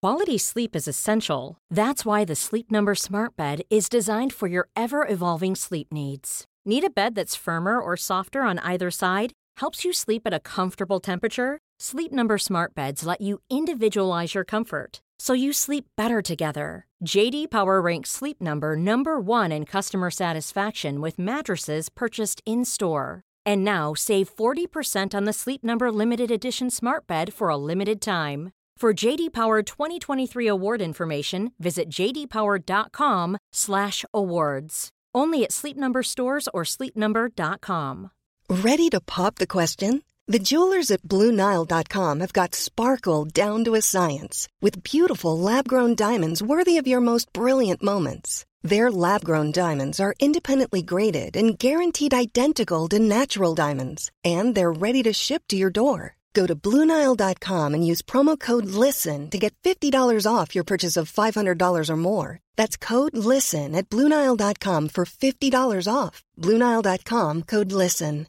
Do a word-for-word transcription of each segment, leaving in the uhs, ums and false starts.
Quality sleep is essential. That's why the Sleep Number Smart Bed is designed for your ever-evolving sleep needs. Need a bed that's firmer or softer on either side? Helps you sleep at a comfortable temperature? Sleep Number Smart Beds let you individualize your comfort, so you sleep better together. J D Power ranks Sleep Number number one in customer satisfaction with mattresses purchased in-store. And now, save forty percent on the Sleep Number Limited Edition Smart Bed for a limited time. For J D Power twenty twenty-three award information, visit j d power dot com slash awards. Only at Sleep Number stores or sleep number dot com. Ready to pop the question? The jewelers at blue nile dot com have got sparkle down to a science with beautiful lab-grown diamonds worthy of your most brilliant moments. Their lab-grown diamonds are independently graded and guaranteed identical to natural diamonds, and they're ready to ship to your door. Go to blue nile dot com and use promo code LISTEN to get fifty dollars off your purchase of five hundred dollars or more. That's code LISTEN at blue nile dot com for fifty dollars off. blue nile dot com, code LISTEN.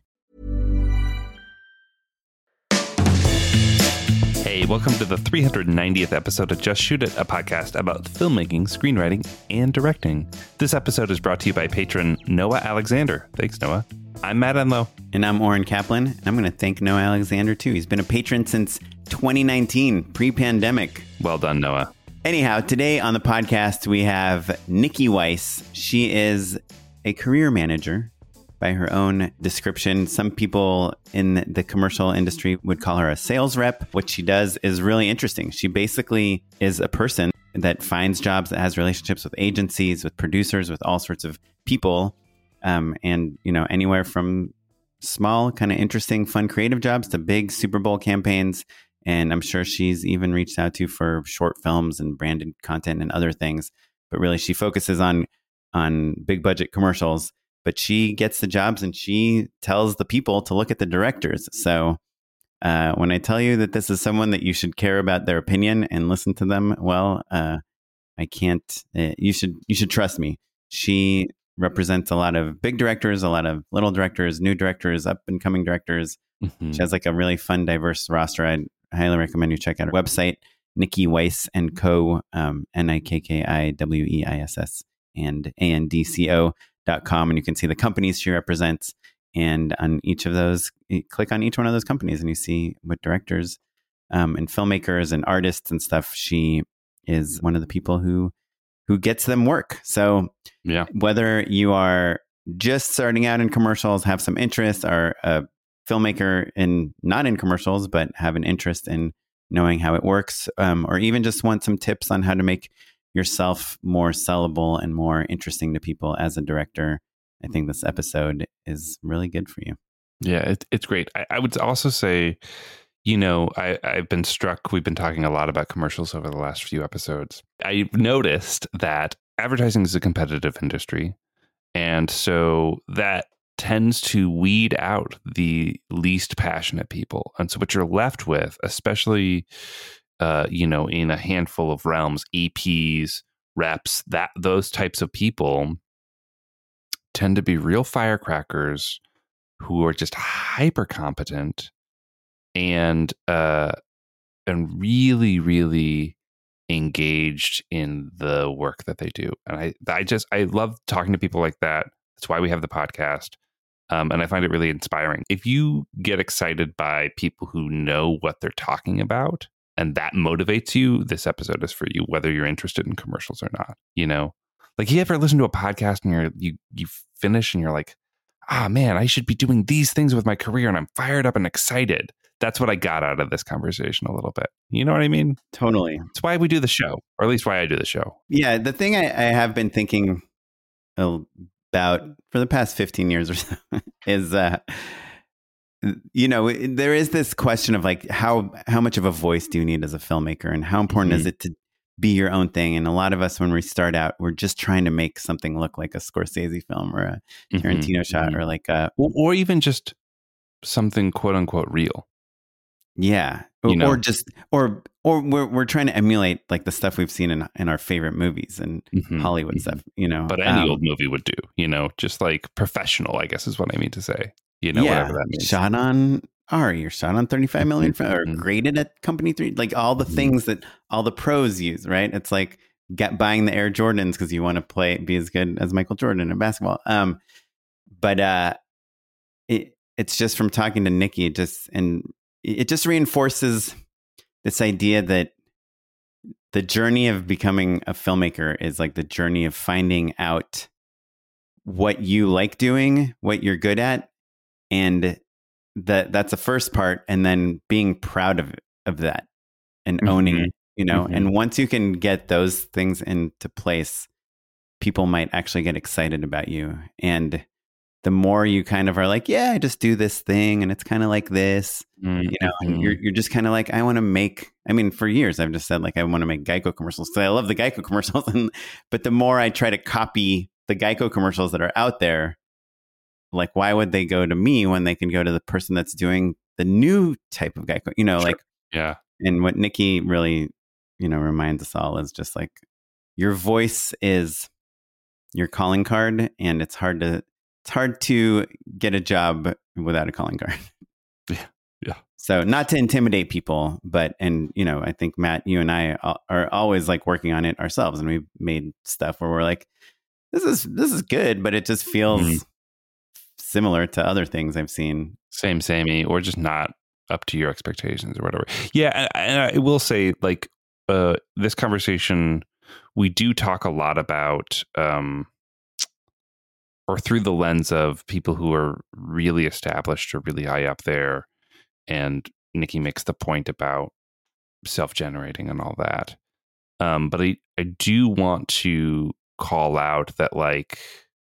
Hey, welcome to the three hundred ninetieth episode of Just Shoot It, a podcast about filmmaking, screenwriting, and directing. This episode is brought to you by patron Noah Alexander. Thanks, Noah. I'm Matt Enlow. And I'm Oren Kaplan. And I'm going to thank Noah Alexander, too. He's been a patron since twenty nineteen, pre-pandemic. Well done, Noah. Anyhow, today on the podcast, we have Nikki Weiss. She is a career manager by her own description. Some people in the commercial industry would call her a sales rep. What she does is really interesting. She basically is a person that finds jobs, that has relationships with agencies, with producers, with all sorts of people. Um, and, you know, anywhere from small, kind of interesting, fun, creative jobs to big Super Bowl campaigns. And I'm sure she's even reached out to for short films and branded content and other things. But really, she focuses on on big budget commercials. But she gets the jobs and she tells the people to look at the directors. So uh, when I tell you that this is someone that you should care about their opinion and listen to them, well, uh, I can't. Uh, you should you should trust me. She represents a lot of big directors, a lot of little directors, new directors, up and coming directors. Mm-hmm. She has like a really fun, diverse roster. I'd highly recommend you check out her website, Nikki Weiss and Co. Um, N I K K I W E I S S and A N D C O dot com, and you can see the companies she represents. And on each of those, you click on each one of those companies and you see what directors um, and filmmakers and artists and stuff. She is one of the people who who gets them work. So yeah, whether you are just starting out in commercials, have some interest, or a filmmaker in not in commercials, but have an interest in knowing how it works, um, or even just want some tips on how to make yourself more sellable and more interesting to people as a director, I think this episode is really good for you. Yeah, it, it's great. I, I would also say, you know, I, I've been struck. We've been talking a lot about commercials over the last few episodes. I've noticed that advertising is a competitive industry. And so that tends to weed out the least passionate people. And so what you're left with, especially Uh, you know, in a handful of realms, E Ps, reps, that those types of people tend to be real firecrackers who are just hyper competent and uh, and really, really engaged in the work that they do. And I, I just, I love talking to people like that. That's why we have the podcast. Um, and I find it really inspiring. If you get excited by people who know what they're talking about, and that motivates you, this episode is for you, whether you're interested in commercials or not. You know, like you ever listen to a podcast and you're, you you finish and you're like, ah, man, I should be doing these things with my career, and I'm fired up and excited. That's what I got out of this conversation a little bit. You know what I mean? Totally. It's why we do the show, or at least why I do the show. Yeah, the thing I, I have been thinking about for the past fifteen years or so is, uh, you know, there is this question of like, how how much of a voice do you need as a filmmaker, and how important mm-hmm. is it to be your own thing? And a lot of us, when we start out, we're just trying to make something look like a Scorsese film or a Tarantino mm-hmm. shot mm-hmm. or like a... Or, or even just something quote unquote real. Yeah. You know? Or just, or or we're we're trying to emulate like the stuff we've seen in in our favorite movies and mm-hmm. Hollywood mm-hmm. stuff, you know. But any um, old movie would do, you know, just like professional, I guess is what I mean to say. You know, yeah, whatever that means. Shot on R, you're shot on thirty-five millimeter or graded at company three, like all the things that all the pros use, right? It's like get buying the Air Jordans because you want to play, be as good as Michael Jordan in basketball. Um, but uh, it, it's just from talking to Nikki, it just, and it just reinforces this idea that the journey of becoming a filmmaker is like the journey of finding out what you like doing, what you're good at, and that that's the first part, and then being proud of of that and mm-hmm. owning it, you know. Mm-hmm. And once you can get those things into place, people might actually get excited about you. And the more you kind of are like, yeah, I just do this thing and it's kind of like this, mm-hmm. you know, and you're you're just kind of like, I want to make, I mean, for years I've just said like, I want to make Geico commercials. So I love the Geico commercials. And, but the more I try to copy the Geico commercials that are out there, like, why would they go to me when they can go to the person that's doing the new type of Geico, you know, sure. like, yeah. And what Nikki really, you know, reminds us all is just like, your voice is your calling card, and it's hard to, it's hard to get a job without a calling card. Yeah. Yeah. So not to intimidate people, but, and, you know, I think Matt, you and I are always like working on it ourselves. And we've made stuff where we're like, this is, this is good, but it just feels mm-hmm. similar to other things I've seen. Same, samey, or just not up to your expectations or whatever. Yeah. And, and I will say, like, uh, this conversation, we do talk a lot about, um, or through the lens of people who are really established or really high up there. And Nikki makes the point about self-generating and all that. Um, but I, I do want to call out that, like,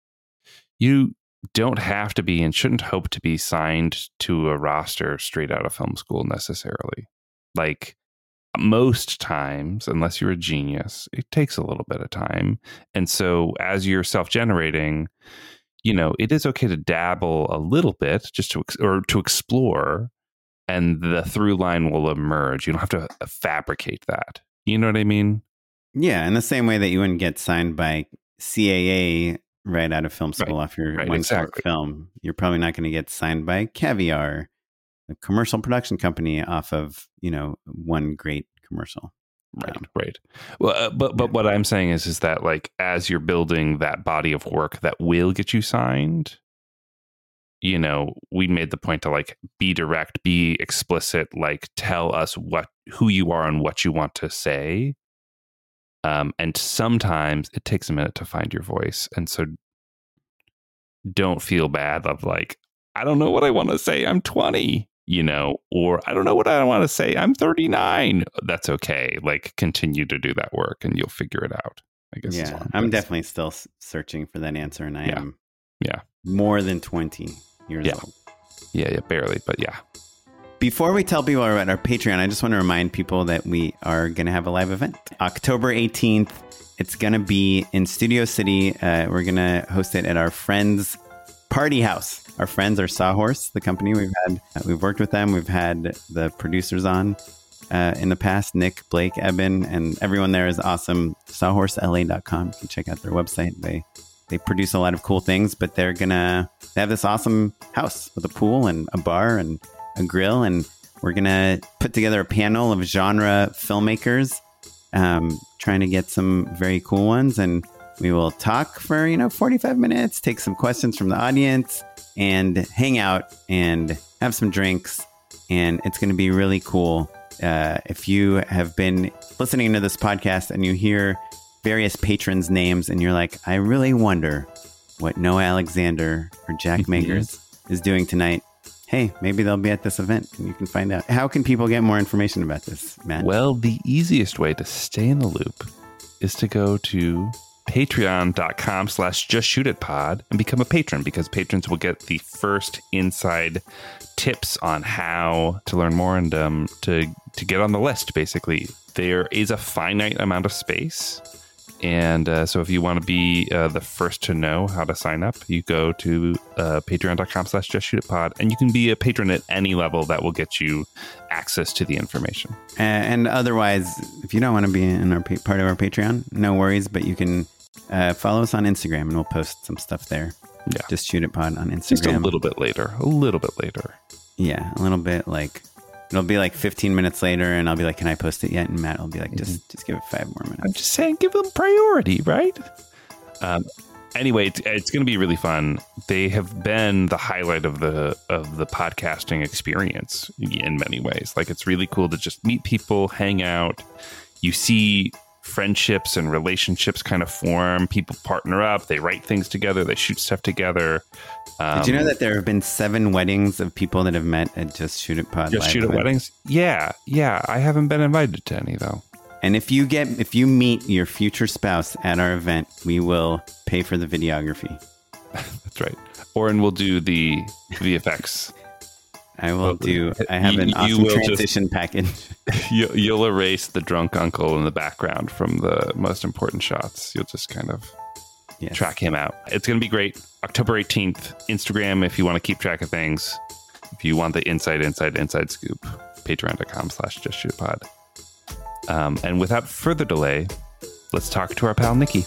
you don't have to be and shouldn't hope to be signed to a roster straight out of film school necessarily. Like, most times, unless you're a genius, it takes a little bit of time. And so as you're self-generating, you know, it is okay to dabble a little bit just to, or to explore, and the through line will emerge. You don't have to fabricate that. You know what I mean? Yeah. In the same way that you wouldn't get signed by C A A right out of film school right. off your right, one exactly. short film, you're probably not going to get signed by Caviar, a commercial production company, off of, you know, one great commercial. Right, um, right. Well, uh, but but yeah. what I'm saying is, is that, like, as you're building that body of work that will get you signed, you know, we made the point to, like, be direct, be explicit, like, tell us what, who you are and what you want to say. Um, and sometimes it takes a minute to find your voice. And so don't feel bad of, like, I don't know what I want to say. I'm twenty, you know, or I don't know what I want to say. I'm thirty-nine. That's okay. Like, continue to do that work and you'll figure it out. I guess. Yeah, I'm place. definitely still searching for that answer. And I yeah. am yeah. more than twenty years yeah. old. Yeah, yeah, barely. But yeah. Before we tell people about our Patreon, I just want to remind people that we are going to have a live event. October eighteenth, it's going to be in Studio City. Uh, we're going to host it at our friends' party house. Our friends are Sawhorse, the company we've had. Uh, we've worked with them. We've had the producers on uh, in the past, Nick, Blake, Eben, and everyone there is awesome. sawhorse L A dot com. You can check out their website. They they produce a lot of cool things, but they're going to have this awesome house with a pool and a bar and a grill, and we're gonna put together a panel of genre filmmakers, um, trying to get some very cool ones, and we will talk for, you know, forty-five minutes, take some questions from the audience, and hang out and have some drinks, and it's going to be really cool. Uh, if you have been listening to this podcast and you hear various patrons' names and you're like, I really wonder what Noah Alexander or Jack Mangers is doing tonight, hey, maybe they'll be at this event and you can find out. How can people get more information about this, Matt? Well, the easiest way to stay in the loop is to go to patreon.com slash just shoot it pod and become a patron, because patrons will get the first inside tips on how to learn more and um, to, to get on the list, basically. There is a finite amount of space. And uh, so if you want to be uh, the first to know how to sign up, you go to uh, patreon.com slash just shoot it pod, and you can be a patron at any level that will get you access to the information. Uh, and otherwise, if you don't want to be in our part of our Patreon, no worries, but you can uh, follow us on Instagram and we'll post some stuff there. Yeah. Just Shoot It Pod on Instagram. Just a little bit later, a little bit later. Yeah, a little bit like, it'll be like fifteen minutes later and I'll be like, can I post it yet? And Matt will be like, just, mm-hmm. just give it five more minutes. I'm just saying, give them priority, right? Um, anyway, it's, it's going to be really fun. They have been the highlight of the of the podcasting experience in many ways. Like, it's really cool to just meet people, hang out. You see friendships and relationships kind of form. People partner up. They write things together. They shoot stuff together. Um, Did you know that there have been seven weddings of people that have met at Just Shoot It Pod? Just Shoot It weddings? Yeah, yeah. I haven't been invited to any though. And if you get if you meet your future spouse at our event, we will pay for the videography. That's right. Oren will do the V F X. I will do. I have an you, awesome you transition just, package. You, you'll erase the drunk uncle in the background from the most important shots. You'll just kind of yes. track him out. It's going to be great. October eighteenth, Instagram, if you want to keep track of things. If you want the inside, inside, inside scoop, patreon.com slash just shoot pod. Um, and without further delay, let's talk to our pal, Nikki.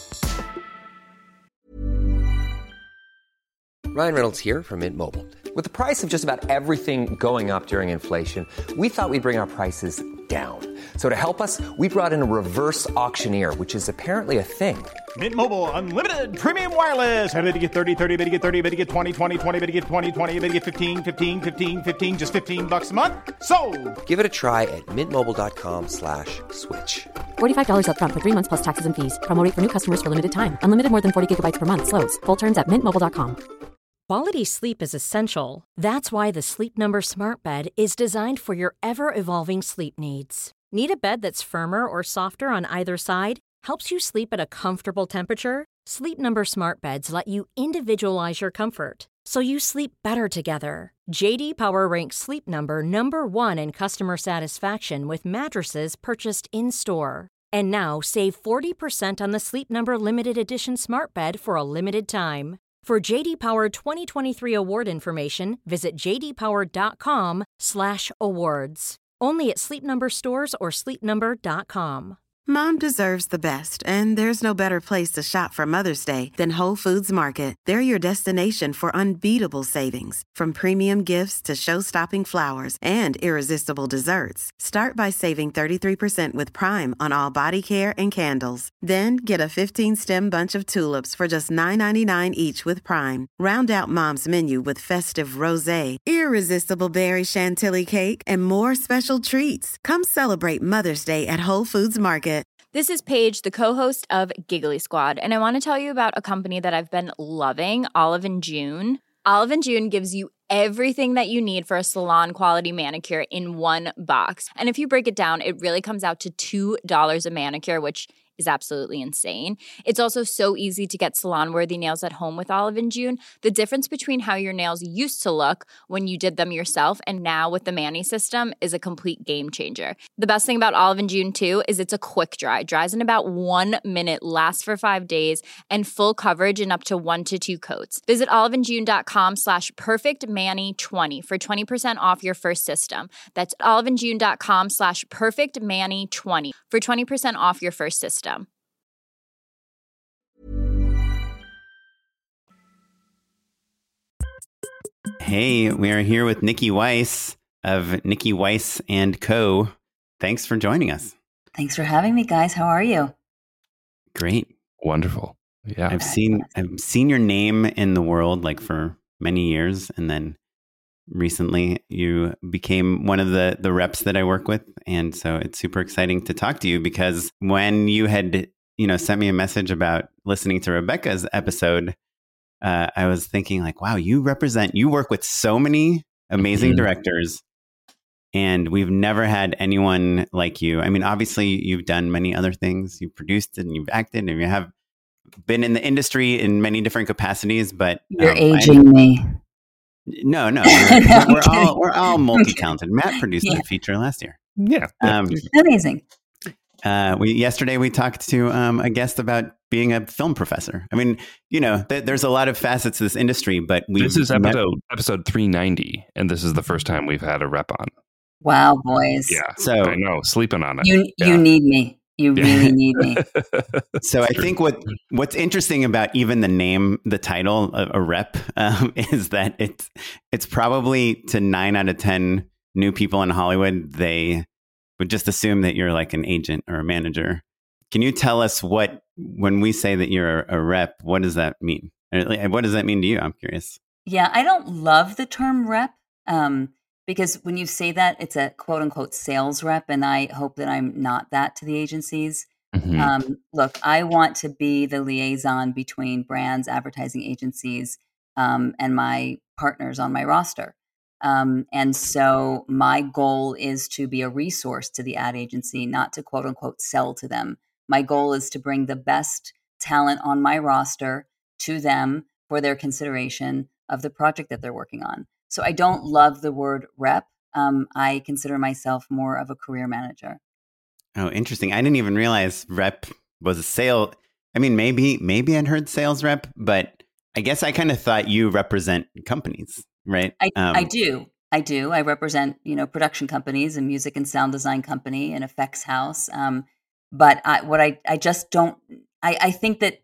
Ryan Reynolds here from Mint Mobile. With the price of just about everything going up during inflation, we thought we'd bring our prices down. So to help us, we brought in a reverse auctioneer, which is apparently a thing. Mint Mobile Unlimited Premium Wireless. How to get thirty, thirty, how to get thirty, how to get twenty, twenty, twenty, how to get twenty, twenty, how to get fifteen, fifteen, fifteen, fifteen, just fifteen bucks a month? Sold! Give it a try at mintmobile.com slash switch. forty-five dollars up front for three months plus taxes and fees. Promo rate for new customers for limited time. Unlimited more than forty gigabytes per month. Slows full terms at mint mobile dot com. Quality sleep is essential. That's why the Sleep Number Smart Bed is designed for your ever-evolving sleep needs. Need a bed that's firmer or softer on either side? Helps you sleep at a comfortable temperature? Sleep Number Smart Beds let you individualize your comfort, so you sleep better together. J D Power ranks Sleep Number number one in customer satisfaction with mattresses purchased in-store. And now save forty percent on the Sleep Number Limited Edition Smart Bed for a limited time. For J D Power twenty twenty-three award information, visit jdpower.com slash awards. Only at Sleep Number stores or sleep number dot com. Mom deserves the best, and there's no better place to shop for Mother's Day than Whole Foods Market. They're your destination for unbeatable savings, from premium gifts to show-stopping flowers and irresistible desserts. Start by saving thirty-three percent with Prime on all body care and candles. Then get a fifteen-stem bunch of tulips for just nine ninety-nine each with Prime. Round out Mom's menu with festive rosé, irresistible berry chantilly cake, and more special treats. Come celebrate Mother's Day at Whole Foods Market. This is Paige, the co-host of Giggly Squad, and I want to tell you about a company that I've been loving, Olive and June. Olive and June gives you everything that you need for a salon-quality manicure in one box. And if you break it down, it really comes out to two dollars a manicure, which is absolutely insane. It's also so easy to get salon-worthy nails at home with Olive and June. The difference between how your nails used to look when you did them yourself and now with the Mani system is a complete game changer. The best thing about Olive and June, too, is it's a quick dry. Dries in about one minute, lasts for five days, and full coverage in up to one to two coats. Visit oliveandjune.com slash perfectmani20 for twenty percent off your first system. That's oliveandjune.com slash perfectmani20 for twenty percent off your first system. Hey, we are here with Nikki Weiss of Nikki Weiss and Co. Thanks for joining us. Thanks for having me, guys. How are you? Great. Wonderful. Yeah. I've seen I've seen your name in the world like for many years, and then recently you became one of the the reps that I work with, and so it's super exciting to talk to you because when you had, you know, sent me a message about listening to Rebecca's episode, uh, I was thinking like, wow, you represent, you work with so many amazing mm-hmm. directors, and we've never had anyone like you. I mean, obviously you've done many other things. You've produced it and you've acted and you have been in the industry in many different capacities, but you're um, aging I, me. No, no, we're, we're all we're all multi-talented. Matt produced yeah. a feature last year. Yeah, um, amazing. Uh, we yesterday we talked to um, a guest about being a film professor. I mean, you know, th- there's a lot of facets to this industry, but we this is episode met- episode three ninety, and this is the first time we've had a rep on. Wow, boys! Yeah, so I know, sleeping on it. You yeah. you need me. You Yeah. really need me. So I think what what's interesting about even the name, the title, a, a rep, um, is that it's it's probably to nine out of ten new people in Hollywood, they would just assume that you're like an agent or a manager. Can you tell us what, when we say that you're a rep, what does that mean? What does that mean to you? I'm curious. Yeah, I don't love the term rep um, because when you say that, it's a quote unquote sales rep. And I hope that I'm not that to the agencies. Mhm. Um, look, I want to be the liaison between brands, advertising agencies, um, and my partners on my roster. Um, and so my goal is to be a resource to the ad agency, not to quote unquote sell to them. My goal is to bring the best talent on my roster to them for their consideration of the project that they're working on. So I don't love the word rep. Um, I consider myself more of a career manager. Oh, interesting. I didn't even realize rep was a sale. I mean, maybe, maybe I'd heard sales rep, but I guess I kind of thought you represent companies, right? I, Um, I do. I do. I represent, you know, production companies, a music and sound design company, an effects house. Um, but I, what I, I just don't, I, I think that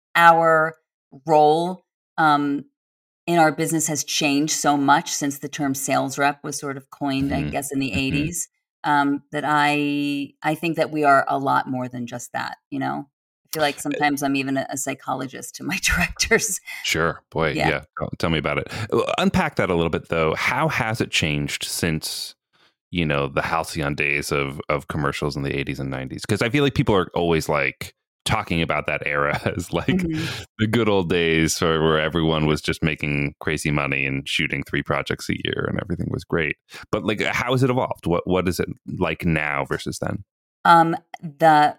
our role um, in our business has changed so much since the term sales rep was sort of coined, I Mhm. guess, in the Mhm. eighties, um, that I, I think that we are a lot more than just that, you know? I feel like sometimes I'm even a, a psychologist to my directors. Sure. Boy, Yeah. yeah. Tell- Tell me about it. Uh, Unpack that a little bit, though. How has it changed since, you know, the halcyon days of, of commercials in the eighties and nineties? Because I feel like people are always like talking about that era as like Mhm. the good old days where, where everyone was just making crazy money and shooting three projects a year and everything was great. But like, how has it evolved? What What is it like now versus then? Um, the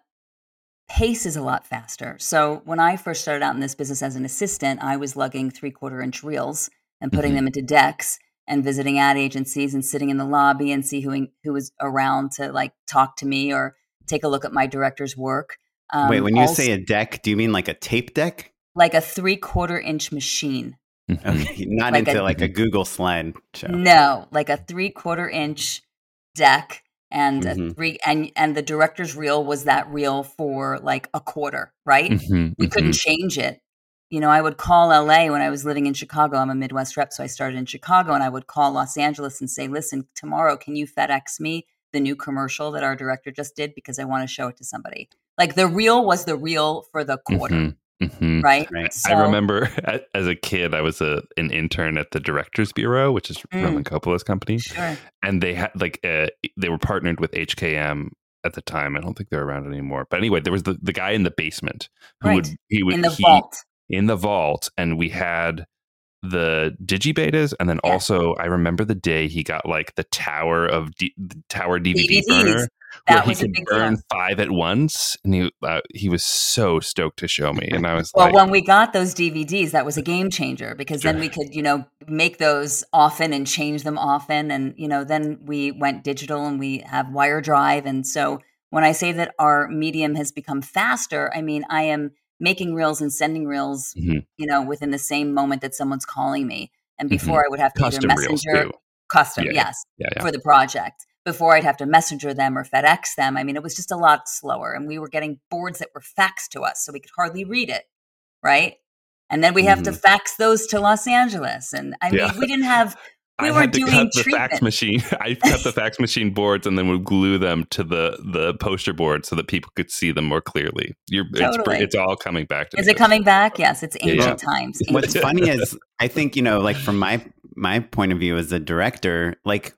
pace is a lot faster. So when I first started out in this business as an assistant, I was lugging three quarter inch reels and putting Mhm. them into decks and visiting ad agencies and sitting in the lobby and see who who was around to like talk to me or take a look at my director's work. Um, Wait, when you also, say a deck, do you mean like a tape deck? like a three quarter inch machine. Mhm. Okay, not Like into a- like a Google slide show. No, like a three quarter inch deck and a Mhm. three and and the director's reel was that reel for like a quarter, right? Mhm. We couldn't Mhm. change it. You know, I would call L A when I was living in Chicago. I'm a Midwest rep, so I started in Chicago, and I would call Los Angeles and say, "Listen, tomorrow, can you FedEx me the new commercial that our director just did because I want to show it to somebody?" Like the reel was the reel for the quarter, Mhm. Mhm. right? Right. I So, remember a- as a kid, I was a an intern at the Directors Bureau, which is Mm. Roman Coppola's company, sure. and they had like uh, they were partnered with H K M at the time. I don't think they're around anymore. But anyway, there was the, the guy in the basement who Right. would he would In the he, vault. in the vault, and we had the digibetas, and then Yeah. also I remember the day he got like the tower of D, the tower D V D, D V Ds. burner. Where That he was a could big burn deal. five at once, and he uh, he was so stoked to show me, and I was Well, like, when we got those D V Ds, that was a game changer because then Sure. we could, you know, make those often and change them often. And, you know, then we went digital and we have wire drive. And so when I say that our medium has become faster, I mean, I am making reels and sending reels, Mhm. you know, within the same moment that someone's calling me. And Mhm. before I would have to Custom either reels messenger, too. custom, Yeah, yeah. yes, Yeah, yeah. for the project. Before I'd have to messenger them or FedEx them. I mean, it was just a lot slower. And we were getting boards that were faxed to us, so we could hardly read it. Right. And then we have to Mhm. fax those to Los Angeles. And I mean, Yeah. we didn't have, we I were had to doing cut the treatment. fax machine. I cut the fax machine boards and then would glue them to the the poster board so that people could see them more clearly. You're, it's, Totally. it's all coming back to Is me. it coming back? Yes, it's Yeah, ancient yeah. times. What's Ancient. funny is I think, you know, like from my my point of view as a director, like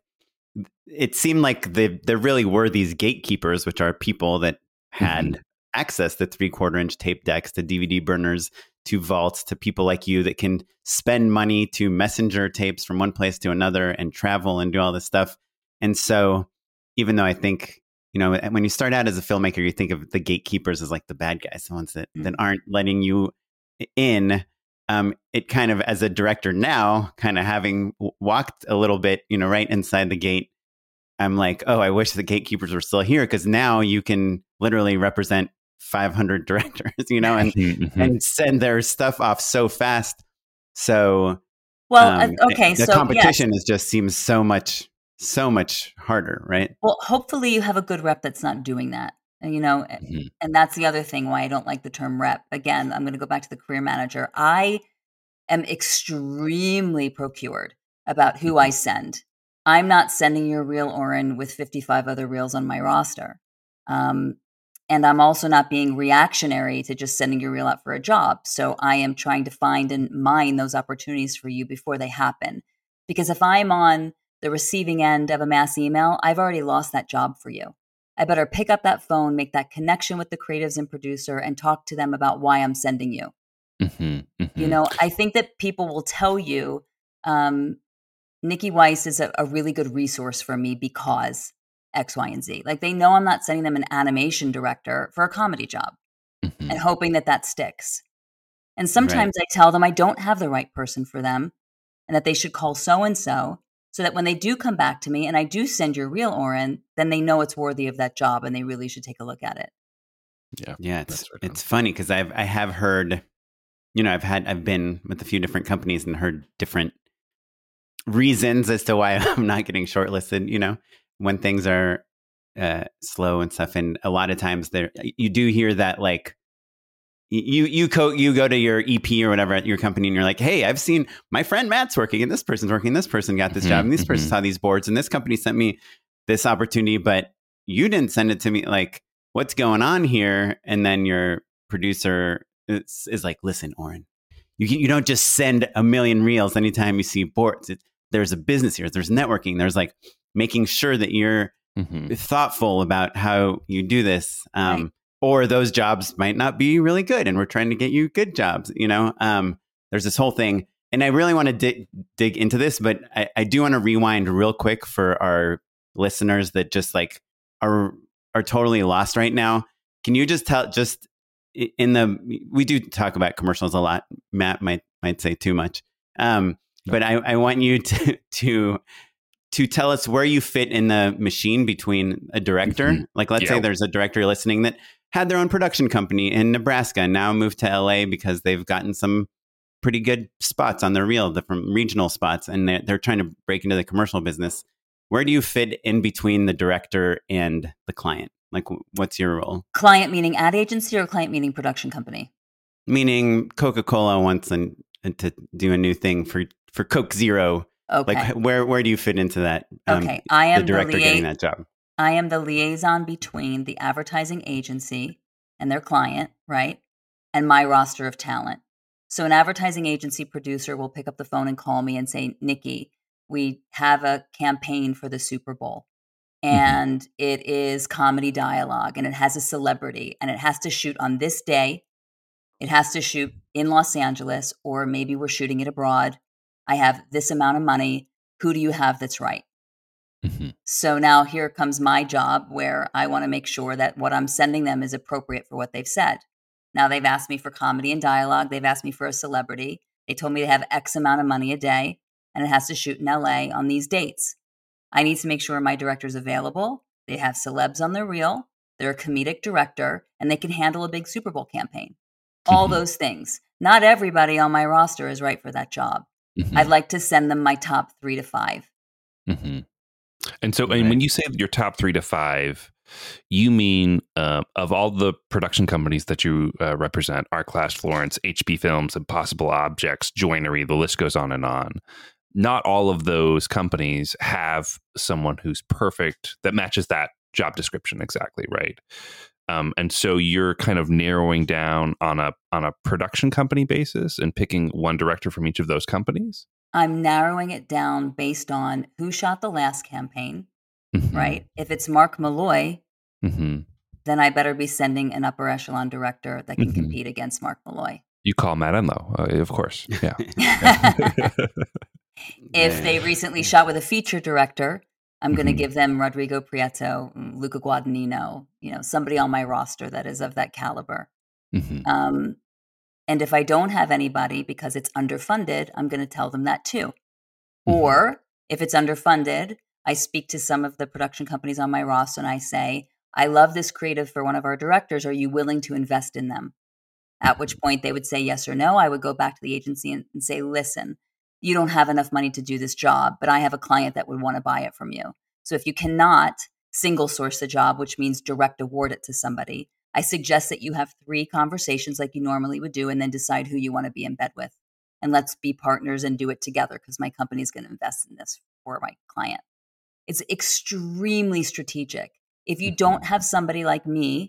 it seemed like the, there really were these gatekeepers, which are people that had Mhm. access to three quarter inch tape decks, to D V D burners, to vaults, to people like you that can spend money to messenger tapes from one place to another and travel and do all this stuff. And so even though I think, you know, when you start out as a filmmaker, you think of the gatekeepers as like the bad guys, the ones that, Mm. that aren't letting you in. Um, it kind of, as a director now, kind of having w- walked a little bit, you know, right inside the gate, I'm like, oh, I wish the gatekeepers were still here because now you can literally represent five hundred directors, you know, and Mhm, mhm. and send their stuff off so fast. So, Well, um, uh, okay. the So, competition yes. is just seems so much, so much harder, right? Well, hopefully you have a good rep that's not doing that. You know, Mhm. and that's the other thing why I don't like the term rep. Again, I'm going to go back to the career manager. I am extremely procured about who I send. I'm not sending your reel, Oren, with fifty-five other reels on my roster. Um, and I'm also not being reactionary to just sending your reel out for a job. So I am trying to find and mine those opportunities for you before they happen. Because if I'm on the receiving end of a mass email, I've already lost that job for you. I better pick up that phone, make that connection with the creatives and producer, and talk to them about why I'm sending you. Mm-hmm, mm-hmm. You know, I think that people will tell you, um, Nikki Weiss is a, a really good resource for me because X, Y, and Z. Like they know I'm not sending them an animation director for a comedy job Mm-hmm. and hoping that that sticks. And sometimes right. I tell them I don't have the right person for them and that they should call so-and-so so that when they do come back to me and I do send your reel, Oren, then they know it's worthy of that job and they really should take a look at it. Yeah. Yeah. It's, right it's funny because I've, I have heard, you know, I've had, I've been with a few different companies and heard different reasons as to why I'm not getting shortlisted, you know, when things are uh, slow and stuff. And a lot of times there, you do hear that like, You you co- you go to your E P or whatever at your company and you're like, hey, I've seen my friend Matt's working and this person's working, this person got this mm-hmm, job and this mm-hmm. person saw these boards and this company sent me this opportunity, but you didn't send it to me. Like, what's going on here? And then your producer is, is like, listen, Oren, you you don't just send a million reels anytime you see boards. It, there's a business here. There's networking. There's like making sure that you're mm-hmm. thoughtful about how you do this. Um, right. Or those jobs might not be really good and we're trying to get you good jobs, you know? Um, there's this whole thing. And I really want to dig, dig into this, but I, I do want to rewind real quick for our listeners that just like are are totally lost right now. Can you just tell, just in the, we do talk about commercials a lot. Matt might might say too much. Um, but I, I want you to to to tell us where you fit in the machine between a director. Mm-hmm. Like, let's yeah. say there's a director listening that had their own production company in Nebraska and now moved to L A because they've gotten some pretty good spots on their reel, different regional spots, and they're, they're trying to break into the commercial business. Where do you fit in between the director and the client? Like, what's your role? Client meaning ad agency or client meaning production company? Meaning Coca-Cola wants an, to do a new thing for, for Coke Zero. Okay. Like, where, where do you fit into that? Um, okay. I am the director the lia- getting that job. I am the liaison between the advertising agency and their client, right? And my roster of talent. So an advertising agency producer will pick up the phone and call me and say, Nikki, we have a campaign for the Super Bowl and mm-hmm. it is comedy dialogue and it has a celebrity and it has to shoot on this day. It has to shoot in Los Angeles, or maybe we're shooting it abroad. I have this amount of money. Who do you have that's right? Mm-hmm. So now here comes my job where I want to make sure that what I'm sending them is appropriate for what they've said. Now they've asked me for comedy and dialogue. They've asked me for a celebrity. They told me to have X amount of money a day and it has to shoot in L A on these dates. I need to make sure my director's available. They have celebs on their reel. They're a comedic director and they can handle a big Super Bowl campaign. Mm-hmm. All those things. Not everybody on my roster is right for that job. Mm-hmm. I'd like to send them my top three to five. Mm-hmm. And so, and when you say your top three to five, you mean uh, of all the production companies that you uh, represent, Art-Class Florence, H B Films, Impossible Objects, Joinery, the list goes on and on. Not all of those companies have someone who's perfect that matches that job description exactly, right? Um, and so you're kind of narrowing down on a on a production company basis and picking one director from each of those companies? I'm narrowing it down based on who shot the last campaign, mm-hmm. right? If it's Mark Malloy, mm-hmm. then I better be sending an upper echelon director that can mm-hmm. compete against Mark Malloy. You call Matt Enlow, uh, of course. Yeah. If they recently shot with a feature director, I'm going to mm-hmm. give them Rodrigo Prieto, Luca Guadagnino, you know, somebody on my roster that is of that caliber. Mm-hmm. Um, and if I don't have anybody because it's underfunded, I'm going to tell them that too. Mm-hmm. Or if it's underfunded, I speak to some of the production companies on my roster and I say, I love this creative for one of our directors. Are you willing to invest in them? At which point they would say yes or no. I would go back to the agency and, and say, listen, you don't have enough money to do this job, but I have a client that would want to buy it from you. So if you cannot single source the job, which means direct award it to somebody. I suggest that you have three conversations like you normally would do and then decide who you want to be in bed with. And let's be partners and do it together because my company is going to invest in this for my client. It's extremely strategic. If you don't have somebody like me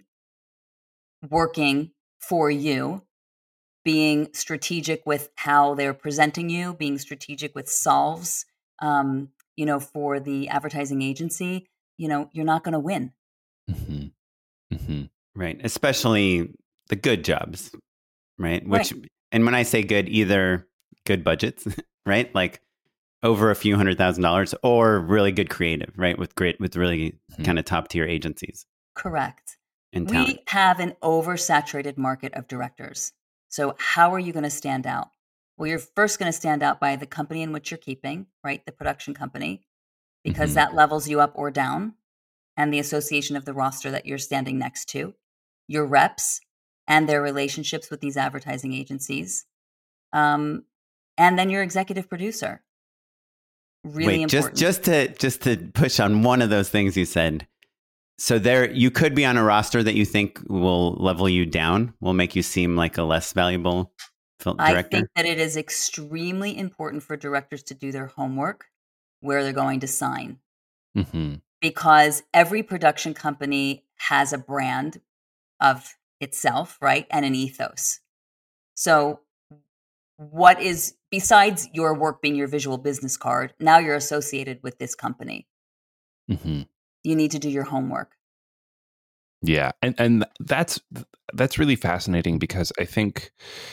working for you, being strategic with how they're presenting you, being strategic with solves, um, you know, for the advertising agency, you know, you're not going to win. Mm-hmm. Mm-hmm. Right. Especially the good jobs, right? Which, right. And when I say good, either good budgets, right? Like over a few hundred thousand dollars, or really good creative, right? With great, with really mm-hmm. kind of top tier agencies. Correct. And we have an oversaturated market of directors. So how are you going to stand out? Well, you're first going to stand out by the company in which you're keeping, right? The production company, because mm-hmm. that levels you up or down, and the association of the roster that you're standing next to, your reps and their relationships with these advertising agencies, um, and then your executive producer. Really Wait, important. Just, just to just to push on one of those things you said. So there, you could be on a roster that you think will level you down, will make you seem like a less valuable film director. I think that it is extremely important for directors to do their homework where they're going to sign, mm-hmm. because every production company has a brand of itself, right, and an ethos. So what is, besides your work being your visual business card, now you're associated with this company. Mm-hmm. You need to do your homework. Yeah, and and that's that's really fascinating because I think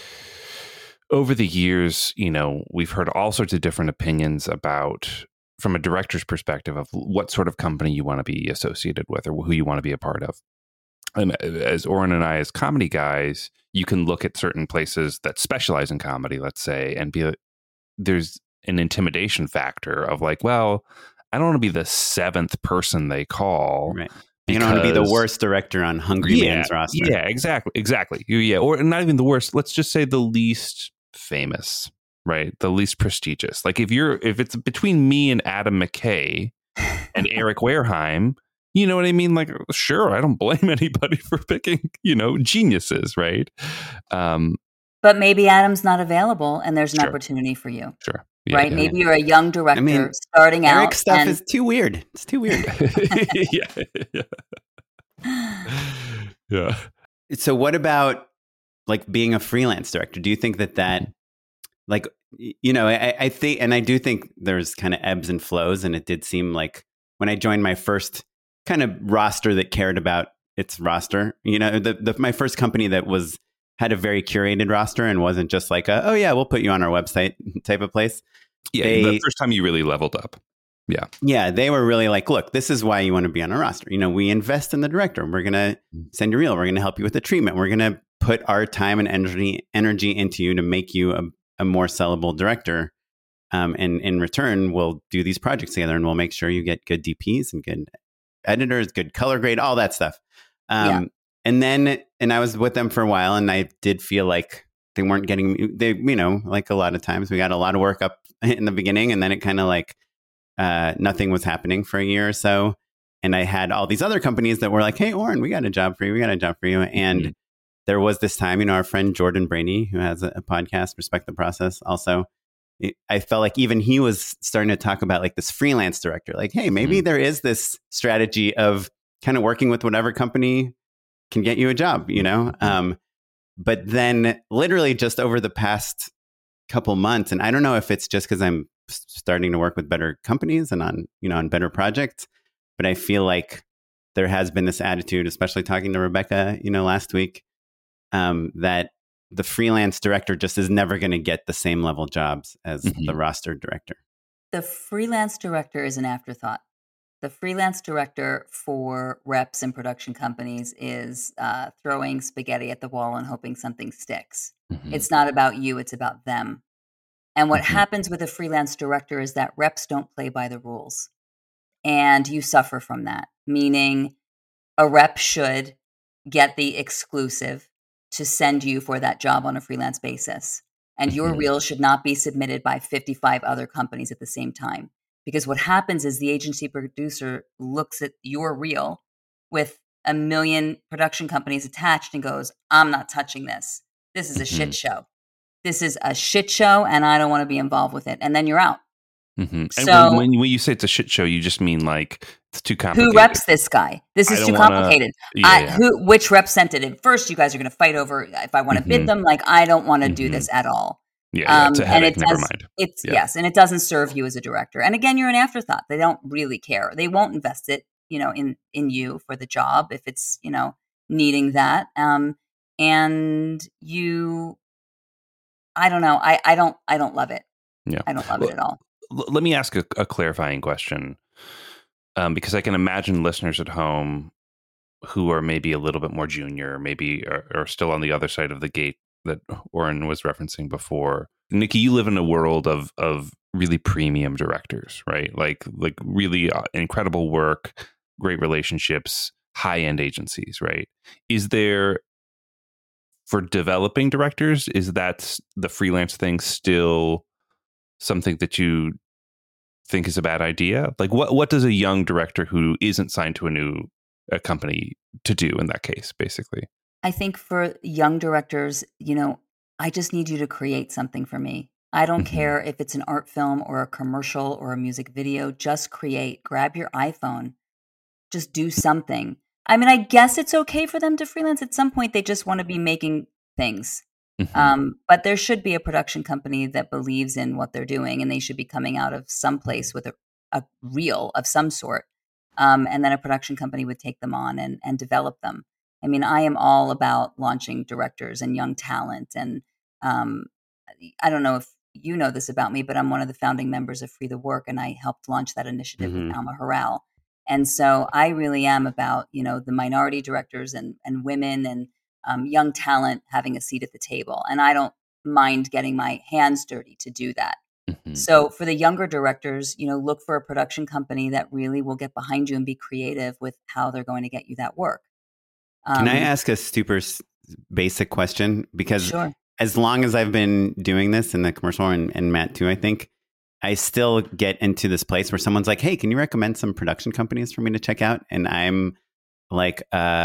over the years, you know, we've heard all sorts of different opinions about, from a director's perspective, of what sort of company you want to be associated with or who you want to be a part of. And as Oren and I, as comedy guys, you can look at certain places that specialize in comedy, let's say, and be there's an intimidation factor of like, well, I don't want to be the seventh person they call. Right. You don't want to be the worst director on Hungry yeah, Man's roster. Yeah, exactly. Exactly. Yeah. Or not even the worst. Let's just say the least famous, right? The least prestigious. Like if you're, if it's between me and Adam McKay and Eric Wareheim, you know what I mean? Like, sure, I don't blame anybody for picking, you know, geniuses, right? Um, but maybe Adam's not available and the's an sure. opportunity for you. Sure. Yeah, right? Yeah, Maybe yeah. you're a young director I mean, starting Eric out. Eric's stuff and... is too weird. It's too weird. yeah. Yeah. Yeah. So what about like being a freelance director? Do you think that that, like, you know, I, I think, and I do think there's kind of ebbs and flows. And it did seem like when I joined my first kind of roster that cared about its roster, you know, the, the my first company that was had a very curated roster and wasn't just like a, oh yeah, we'll put you on our website type of place. Yeah, they, the first time you really leveled up. Yeah. Yeah, they were really like, look, this is why you want to be on a roster. You know, we invest in the director. We're going to send you reel. We're going to help you with the treatment. We're going to put our time and energy energy into you to make you a, a more sellable director. Um, and in return, we'll do these projects together and we'll make sure you get good D Ps and good editors, good color grade, all that stuff. Um, yeah. And then, and I was with them for a while and I did feel like they weren't getting, they, you know, like a lot of times we got a lot of work up in the beginning and then it kind of like, uh, nothing was happening for a year or so. And I had all these other companies that were like, hey, Oren, we got a job for you. We got a job for you. And mm-hmm. there was this time, you know, our friend Jordan Brady, who has a, a podcast, Respect the Process, also, it, I felt like even he was starting to talk about like this freelance director, like, hey, maybe mm-hmm. there is this strategy of kind of working with whatever company can get you a job, you know? Um, but then literally just over the past couple months, and I don't know if it's just because I'm starting to work with better companies and on, you know, on better projects, but I feel like there has been this attitude, especially talking to Rebecca, you know, last week, um, that the freelance director just is never going to get the same level jobs as mm-hmm. the roster director. The freelance director is an afterthought. The freelance director for reps and production companies is uh, throwing spaghetti at the wall and hoping something sticks. Mm-hmm. It's not about you, it's about them. And what mm-hmm. happens with a freelance director is that reps don't play by the rules. And you suffer from that, meaning a rep should get the exclusive to send you for that job on a freelance basis. And mm-hmm. your reel should not be submitted by fifty-five other companies at the same time. Because what happens is the agency producer looks at your reel with a million production companies attached and goes, I'm not touching this. This is a Mm-hmm. shit show. This is a shit show and I don't want to be involved with it. And then you're out. Mm-hmm. And So when, when, when you say it's a shit show, you just mean like it's too complicated. who reps this guy? This I is don't too wanna- complicated. Yeah, I, yeah. Who, which rep sent it? And first, you guys are going to fight over if I want to Mhm. bid them. Like, I don't want to do Mhm. this at all. Yeah, yeah, it's a Um, and headache. it Never does- mind. It's Yeah. yes, and it doesn't serve you as a director. And again, you're an afterthought. They don't really care. They won't invest it, you know, in in you for the job if it's, you know, needing that. Um, and you, I don't know. I I don't I don't love it. Yeah. I don't love Well, it at all. L- let me ask a, a clarifying question, um, because I can imagine listeners at home who are maybe a little bit more junior, maybe are, are still on the other side of the gate that Oren was referencing before. Nikki, you live in a world of of really premium directors, right? Like like really uh, incredible work, great relationships, high end agencies, right? Is there, for developing directors, is that the freelance thing still something that you think is a bad idea? Like what what does a young director who isn't signed to a new a company to do in that case, basically? I think for young directors, you know, I just need you to create something for me. I don't Mhm. care if it's an art film or a commercial or a music video. Just create. Grab your iPhone. Just do something. I mean, I guess it's okay for them to freelance at some point. They just want to be making things. Mhm. Um, but there should be a production company that believes in what they're doing, and they should be coming out of some place with a, a reel of some sort. Um, and then a production company would take them on and, and develop them. I mean, I am all about launching directors and young talent. And um, I don't know if you know this about me, but I'm one of the founding members of Free the Work, and I helped launch that initiative Mhm. with Alma Harrell. And so I really am about, you know, the minority directors and, and women and um, young talent having a seat at the table. And I don't mind getting my hands dirty to do that. Mhm. So for the younger directors, you know, look for a production company that really will get behind you and be creative with how they're going to get you that work. Can I Um, ask a super s- basic question? Because Sure. as long as I've been doing this in the commercial, and, and Matt too, I think, I still get into this place where someone's like, hey, can you recommend some production companies for me to check out? And I'm like,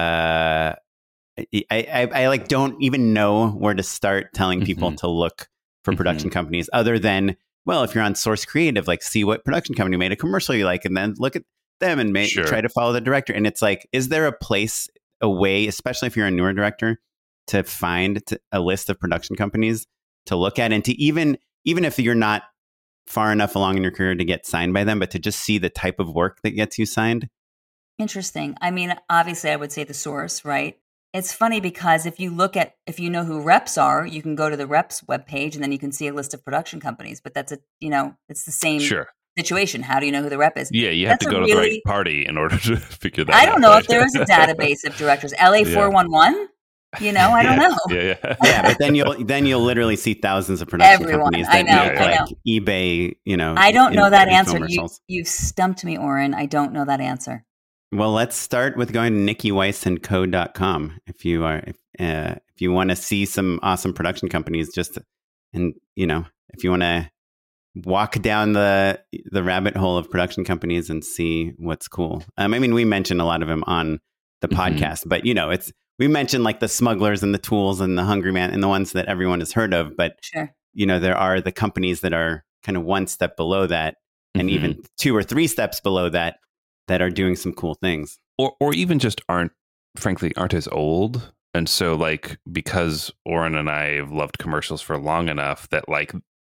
uh, I, I, I like don't even know where to start telling people Mhm. to look for production companies other than, well, if you're on Source Creative, like see what production company made a commercial you like, and then look at them and make, Sure. try to follow the director. And it's like, is there a place, a way, especially if you're a newer director, to find t- a list of production companies to look at, and to even, even if you're not far enough along in your career to get signed by them, but to just see the type of work that gets you signed? Interesting. I mean, obviously, I would say the source, right? It's funny because if you look at, if you know who reps are, you can go to the reps webpage and then you can see a list of production companies. But that's a, you know, it's the same Sure. situation. How do you know who the rep is? Yeah, you have That's to a go to the right really- party in order to figure that out. I don't know right? if there is a database of directors. L A four one one? You know, I don't Yeah, know. Yeah, yeah. Yeah, but then you'll then you'll literally see thousands of production Everyone. companies I that know, make I like know. eBay, you know. I don't know in- that answer. You, infomercials. you've stumped me, Oren. I don't know that answer. Well, let's start with going to nikki weiss and co dot com if you are if, uh, if you want to see some awesome production companies, just and you know if you want to walk down the the rabbit hole of production companies and see what's cool. Um, I mean, we mentioned a lot of them on the Mhm. podcast, but you know, it's we mentioned like the Smugglers and the Tools and the Hungry Man and the ones that everyone has heard of, but Sure. you know, there are the companies that are kind of one step below that, and Mhm. even two or three steps below that, that are doing some cool things. or or even just aren't, frankly, aren't as old. And so, like, because Oren and I have loved commercials for long enough that, like,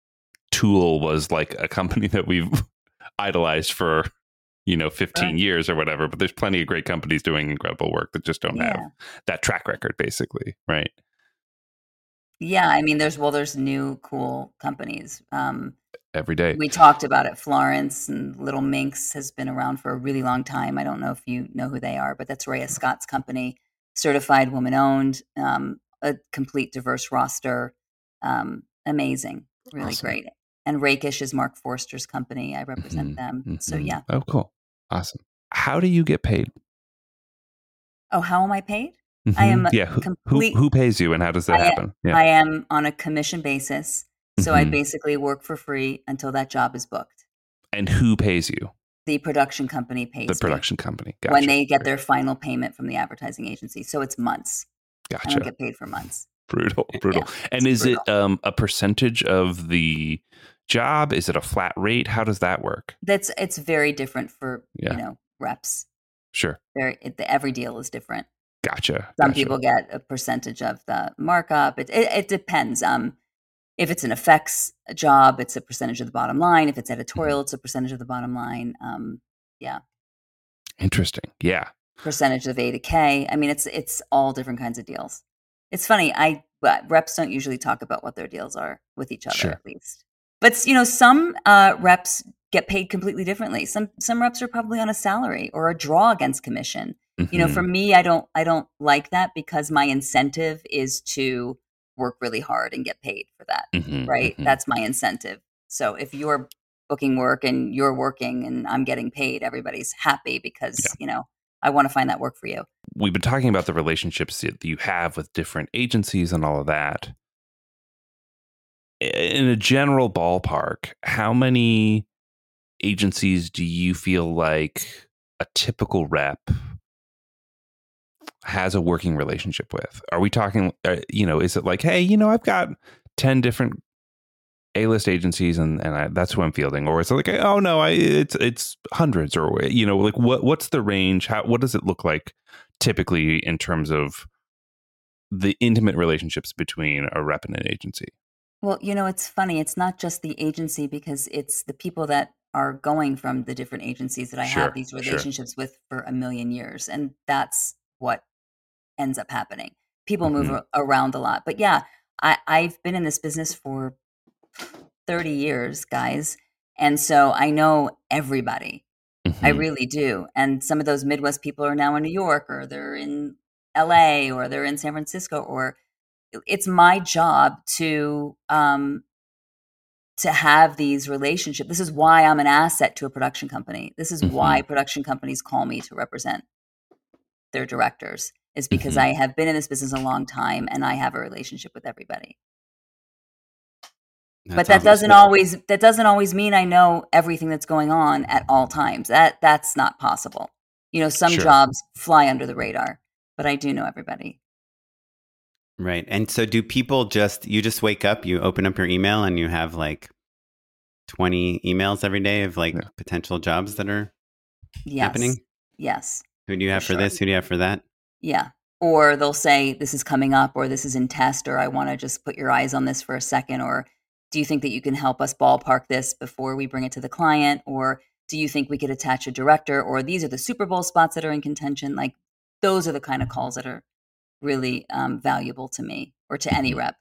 Tool was like a company that we've idolized for, you know, fifteen Right. years or whatever. But there's plenty of great companies doing incredible work that just don't have Yeah. that track record, basically, right? Yeah. I mean, there's, well, there's new cool companies. Um, Every day. We talked about it. Florence and Little Minx has been around for a really long time. I don't know if you know who they are, but that's Rhea Scott's company, certified woman owned, um, a complete diverse roster. Um, amazing, really Awesome. great. And Rakish is Mark Forster's company. I represent Mhm, them. So mhm. yeah. Oh, cool. Awesome. How do you get paid? Oh, how am I paid? I am Mhm. a yeah. Who, complete- who who pays you, and how does that I- happen? Yeah. I am on a commission basis. So I Mhm. basically work for free until that job is booked. And who pays you? The production company pays The production me company. Gotcha. when they get their final payment from the advertising agency. So it's months. Gotcha. I don't get paid for months. Brutal, brutal. Yeah, and is brutal. it um, a percentage of the job? Is it a flat rate? How does that work? That's it's very different for Yeah. you know reps. Sure. Very it, the, every deal is different. Gotcha. Some gotcha. people get a percentage of the markup. It, it it depends. Um, if it's an effects job, it's a percentage of the bottom line. If it's editorial, it's a percentage of the bottom line. Um, yeah. Interesting. Yeah. Percentage of A to K. I mean, it's it's all different kinds of deals. It's funny. I but reps don't usually talk about what their deals are with each other, Sure. at least. But you know, some uh, reps get paid completely differently. Some some reps are probably on a salary or a draw against commission. Mm-hmm. You know, for me, I don't I don't like that because my incentive is to work really hard and get paid for that. Mm-hmm. Right? Mm-hmm. That's my incentive. So if you're booking work and you're working and I'm getting paid, everybody's happy because Yeah. you know I want to find that work for you. We've been talking about the relationships that you have with different agencies and all of that. In a general ballpark, how many agencies do you feel like a typical rep has a working relationship with? Are we talking, uh, you know, is it like, hey, you know, I've got ten different A-list agencies and, and I, that's who I'm fielding? Or is it like, oh no, I, it's it's hundreds, or, you know, like what what's the range? How, what does it look like typically in terms of the intimate relationships between a rep and an agency? Well, you know, it's funny. It's not just the agency because it's the people that are going from the different agencies that I Sure, have these sure. relationships with for a million years. And that's what ends up happening. People move Mhm. a- around a lot. But yeah, I, I've been in this business for thirty years, guys. And so I know everybody. I Mhm. really do. And some of those Midwest people are now in New York or they're in L A or they're in San Francisco, or it's my job to um, to have these relationships. This is why I'm an asset to a production company. This is why Mhm. production companies call me to represent their directors, is because Mhm. I have been in this business a long time and I have a relationship with everybody. That's But that awesome. doesn't always that doesn't always mean I know everything that's going on at all times. That that's not possible. You know, some Sure. jobs fly under the radar, but I do know everybody. Right. And so do people just, you just wake up, you open up your email and you have like twenty emails every day of like Yeah. potential jobs that are Yes. happening? Yes. Who do you have For for sure. this? Who do you have for that? Yeah. Or they'll say, this is coming up, or this is in test, or I want to just put your eyes on this for a second, or do you think that you can help us ballpark this before we bring it to the client? Or do you think we could attach a director? Or these are the Super Bowl spots that are in contention. Like those are the kind of calls that are really um, valuable to me or to any rep.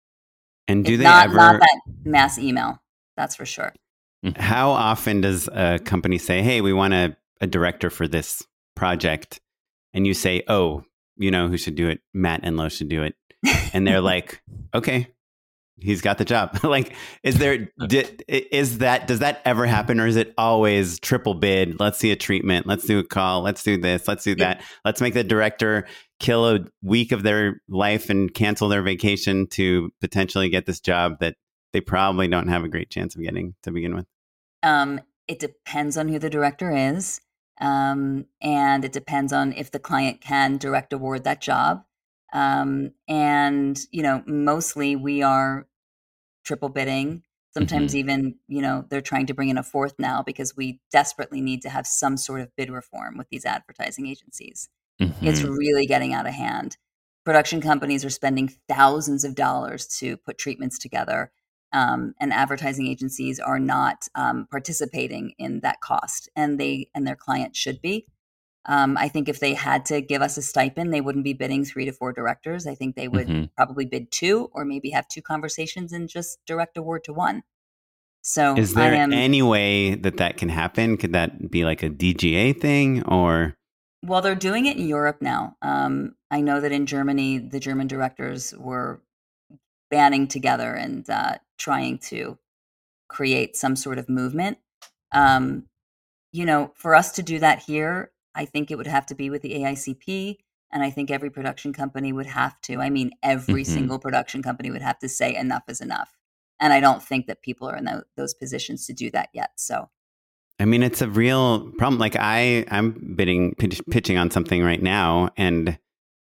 And do It's they not, ever, not that mass email. That's for sure. how often does a company say, hey, we want a, a director for this project? And you say, oh, you know who should do it? Matt Enlow should do it. And they're like, okay, he's got the job. Like, is there, di- is that, does that ever happen? Or is it always triple bid? Let's see a treatment. Let's do a call. Let's do this. Let's do that. Let's make the director kill a week of their life and cancel their vacation to potentially get this job that they probably don't have a great chance of getting to begin with. Um, it depends on who the director is. Um, and it depends on if the client can direct award that job. Um, and, you know, mostly we are triple bidding. Sometimes Mhm. even, you know, they're trying to bring in a fourth now because we desperately need to have some sort of bid reform with these advertising agencies. It's Mhm. really getting out of hand. Production companies are spending thousands of dollars to put treatments together, um, and advertising agencies are not um, participating in that cost, and they and their clients should be. Um, I think if they had to give us a stipend, they wouldn't be bidding three to four directors. I think they would Mhm. probably bid two, or maybe have two conversations and just direct award to one. So Is I there am. any way that that can happen? Could that be like a D G A thing or? Well, they're doing it in Europe now. Um, I know that in Germany, the German directors were banding together and uh, trying to create some sort of movement. Um, you know, for us to do that here, I think it would have to be with the A I C P, and I think every production company would have to. I mean, every Mhm. single production company would have to say enough is enough. And I don't think that people are in tho- those positions to do that yet. So I mean, it's a real problem. Like I, I'm bidding, pitch, pitching on something right now, and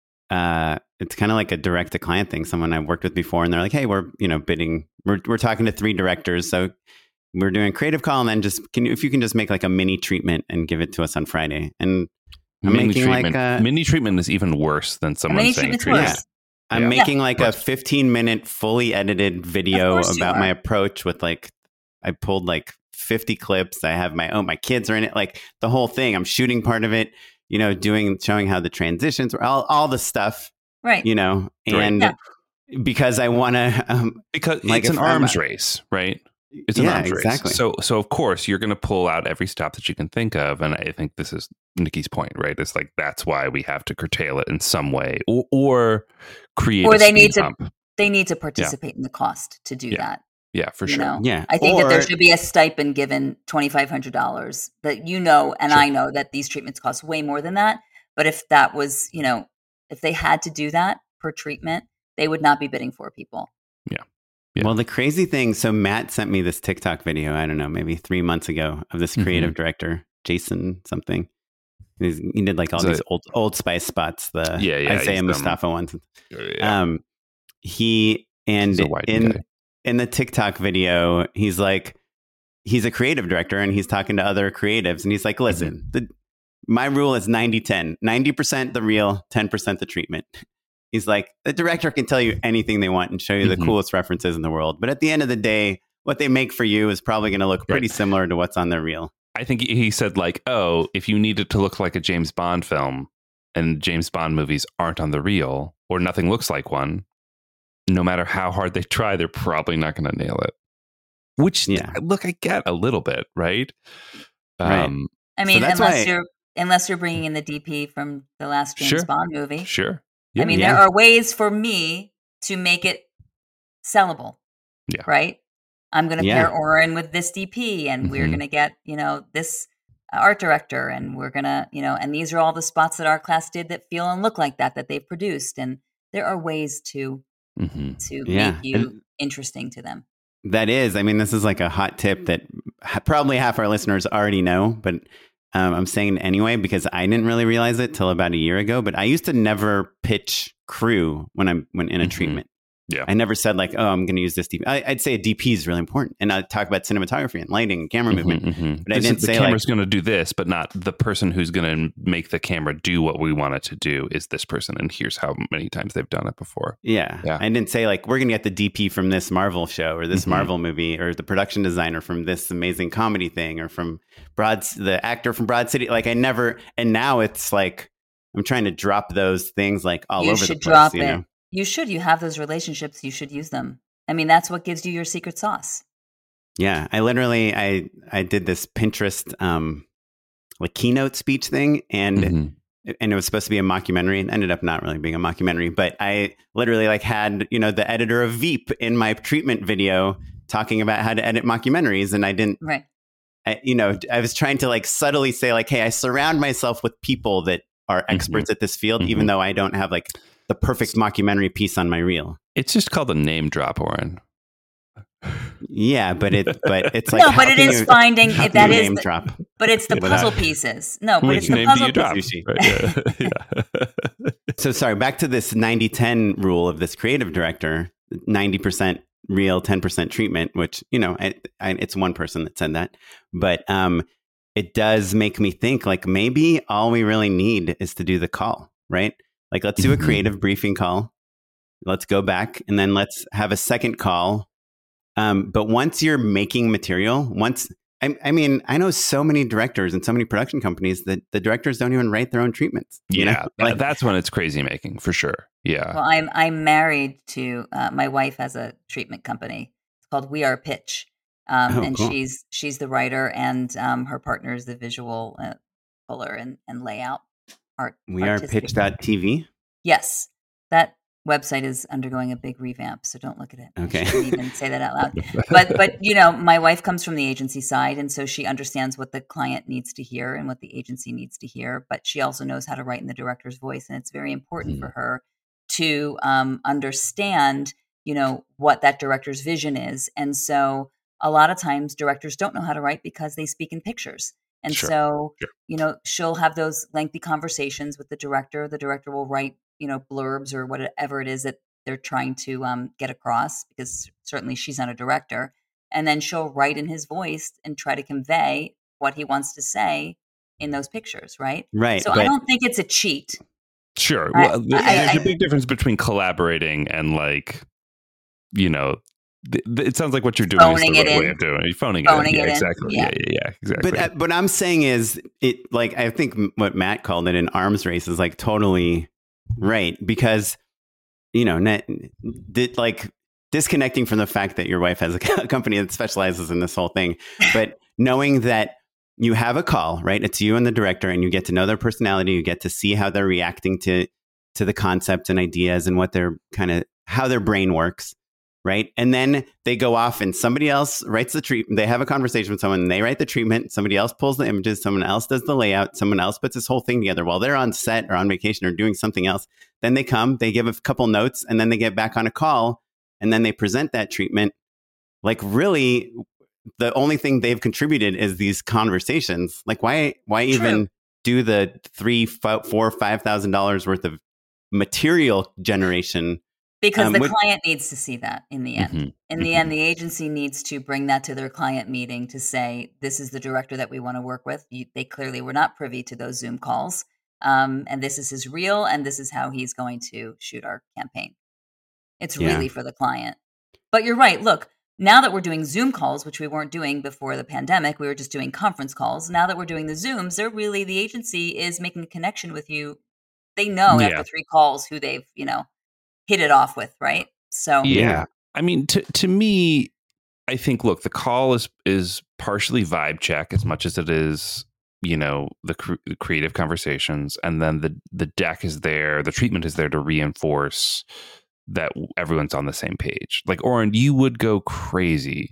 uh, it's kind of like a direct to client thing. Someone I've worked with before, and they're like, "Hey, we're you know bidding. We're we're talking to three directors, so we're doing a creative call, and then just can you, if you can just make like a mini treatment and give it to us on Friday." And I'm mini making treatment. like a mini treatment is even worse than someone mini saying treatment's treatment. worse. Yeah. I'm Yeah. making Yeah. like a fifteen minute fully edited video course you about are. my approach with like, I pulled like fifty clips. I have my own, my kids are in it, like the whole thing. I'm shooting part of it, you know, doing, showing how the transitions were, all, all the stuff, Right. you know, Right. and Yeah. because I want to, um, Because Like it's if an I'm arms a- race, right? It's an yeah, arms exactly. race. So, so of course, you're going to pull out every stop that you can think of. And I think this is Nikki's point, right? It's like, that's why we have to curtail it in some way or, or create Or a they speed need to bump. they need to participate in the cost to do Yeah. that. Yeah, for You sure. know, Yeah. I think that there Or- should be a stipend given twenty-five hundred dollars that you know, and Sure. I know that these treatments cost way more than that. But if that was, you know, if they had to do that per treatment, they would not be bidding for people. Yeah. Well, the crazy thing, so Matt sent me this TikTok video, I don't know, maybe three months ago of this creative director, Jason something. He's, he did like all Is these it- old Old Spice spots, the Yeah, yeah, Isaiah he's done- Mustafa ones. Yeah. Um, he, and He's a white in, guy. in the TikTok video, he's like, he's a creative director and he's talking to other creatives and he's like, listen, Mm-hmm. the, my rule is ninety ten, ninety percent the real, ten percent the treatment. He's like, the director can tell you anything they want and show you the Mhm. coolest references in the world. But at the end of the day, what they make for you is probably going to look pretty Right. similar to what's on their reel. I think he said like, oh, if you need it to look like a James Bond film and James Bond movies aren't on the reel or nothing looks like one, no matter how hard they try, they're probably not going to nail it. Which, Yeah. look, I get a little bit, right? Right. Um, I mean, that's unless why- you're unless you're bringing in the D P from the last James Sure. Bond movie. Sure. I mean, Yeah. there are ways for me to make it sellable. Yeah. Right? I'm going to Yeah. pair Oren with this D P and we're Mhm. going to get, you know, this art director and we're going to, you know, and these are all the spots that our class did that feel and look like that, that they've produced. And there are ways to, mhm. to Yeah. make you And- interesting to them. That is, I mean, this is like a hot tip that ha- probably half our listeners already know, but um, I'm saying it anyway because I didn't really realize it till about a year ago. But I used to never pitch crew when I'm when in a Mhm. treatment. Yeah. I never said like, oh, I'm going to use this D P. I, I'd say a D P is really important, and I'd talk about cinematography and lighting and camera movement. Mhm, mhm. But I This didn't is- the say, camera's like- going to do this, but not the person who's going to make the camera do what we want it to do is this person. And here's how many times they've done it before. Yeah. Yeah. I didn't say like, we're going to get the D P from this Marvel show or this Mhm. Marvel movie or the production designer from this amazing comedy thing or from Broad, the actor from Broad City. Like I never, and now it's like, I'm trying to drop those things like all you over the should place. drop you it. know? You should. You have those relationships. You should use them. I mean, that's what gives you your secret sauce. Yeah. I literally, I, I did this Pinterest, um, like keynote speech thing and, Mhm. and it was supposed to be a mockumentary and ended up not really being a mockumentary, but I literally like had, you know, the editor of Veep in my treatment video talking about how to edit mockumentaries. And I didn't, Right. I, you know, I was trying to like subtly say like, hey, I surround myself with people that are experts at this field, even Mhm. though I don't have like the perfect mockumentary piece on my reel. It's just called a name drop, Oren. Yeah, but it, but it's like, No, but how it can is you- finding how it- can that you is name the- drop. But it's the Yeah, puzzle without- pieces. No, but Which it's the name do puzzle you drop? pieces. Sushi. Right, yeah. yeah. So sorry, back to this ninety ten rule of this creative director, ninety percent real, ten percent treatment, which, you know, I, I, it's one person that said that, but um, it does make me think like maybe all we really need is to do the call, right? Like let's do a Mhm. creative briefing call. Let's go back and then let's have a second call. Um, but once you're making material, once, I, I mean, I know so many directors and so many production companies that the directors don't even write their own treatments. you Yeah, know? that- Like, that's when it's crazy making for sure. Yeah. Well, I'm I'm married to uh, my wife has a treatment company. It's called We Are Pitch, um, Oh, and cool. she's she's the writer, and um, her partner is the visual uh, puller and, and layout art. we are artistic. pitch dot T V. Yes, that website is undergoing a big revamp, so don't look at it. Okay. I shouldn't even say that out loud. But but you know, my wife comes from the agency side, and so she understands what the client needs to hear and what the agency needs to hear. But she also knows how to write in the director's voice, and it's very important Mhm. for her to um, understand, you know, what that director's vision is. And so a lot of times directors don't know how to write because they speak in pictures. And Sure. so, Sure. you know, she'll have those lengthy conversations with the director. The director will write, you know, blurbs or whatever it is that they're trying to um, get across, because certainly she's not a director. And then she'll write in his voice and try to convey what he wants to say in those pictures, right? Right. So but- I don't think it's a cheat. Sure. I- Well, th- I- there's I- a big difference between collaborating and like, you know, th- th- it sounds like what you're doing Phoning is the it right way in. of doing it. You're phoning, Phoning it in. it Yeah, in. exactly. Yeah. Yeah, yeah, yeah, exactly. But uh, what I'm saying is, it like I think m- what Matt called it an arms race is like totally right, because you know, net, did, like disconnecting from the fact that your wife has a company that specializes in this whole thing, but knowing that you have a call, right? It's you and the director, and you get to know their personality. You get to see how they're reacting to to the concept and ideas and what they're kind of how their brain works. Right. And then they go off and somebody else writes the treatment. They have a conversation with someone and they write the treatment. Somebody else pulls the images. Someone else does the layout. Someone else puts this whole thing together while they're on set or on vacation or doing something else. Then they come, they give a couple notes, and then they get back on a call, and then they present that treatment. Like, really, the only thing they've contributed is these conversations. Like, why, why even do the three, four, four, five thousand dollars worth of material generation? Because Um, the with- client needs to see that in the end. Mhm. In the end, the agency needs to bring that to their client meeting to say, this is the director that we want to work with. You, they clearly were not privy to those Zoom calls. Um, and this is his reel, and this is how he's going to shoot our campaign. It's Yeah. really for the client. But you're right. Look, now that we're doing Zoom calls, which we weren't doing before the pandemic, we were just doing conference calls. Now that we're doing the Zooms, they're really, the agency is making a connection with you. They know Yeah. after three calls who they've, you know, hit it off with, right? So Yeah. I mean, to to me, I think, look, the call is is partially vibe check as much as it is, you know, the, cr- the creative conversations. And then the, the deck is there. The treatment is there to reinforce that everyone's on the same page. Like, Oren, you would go crazy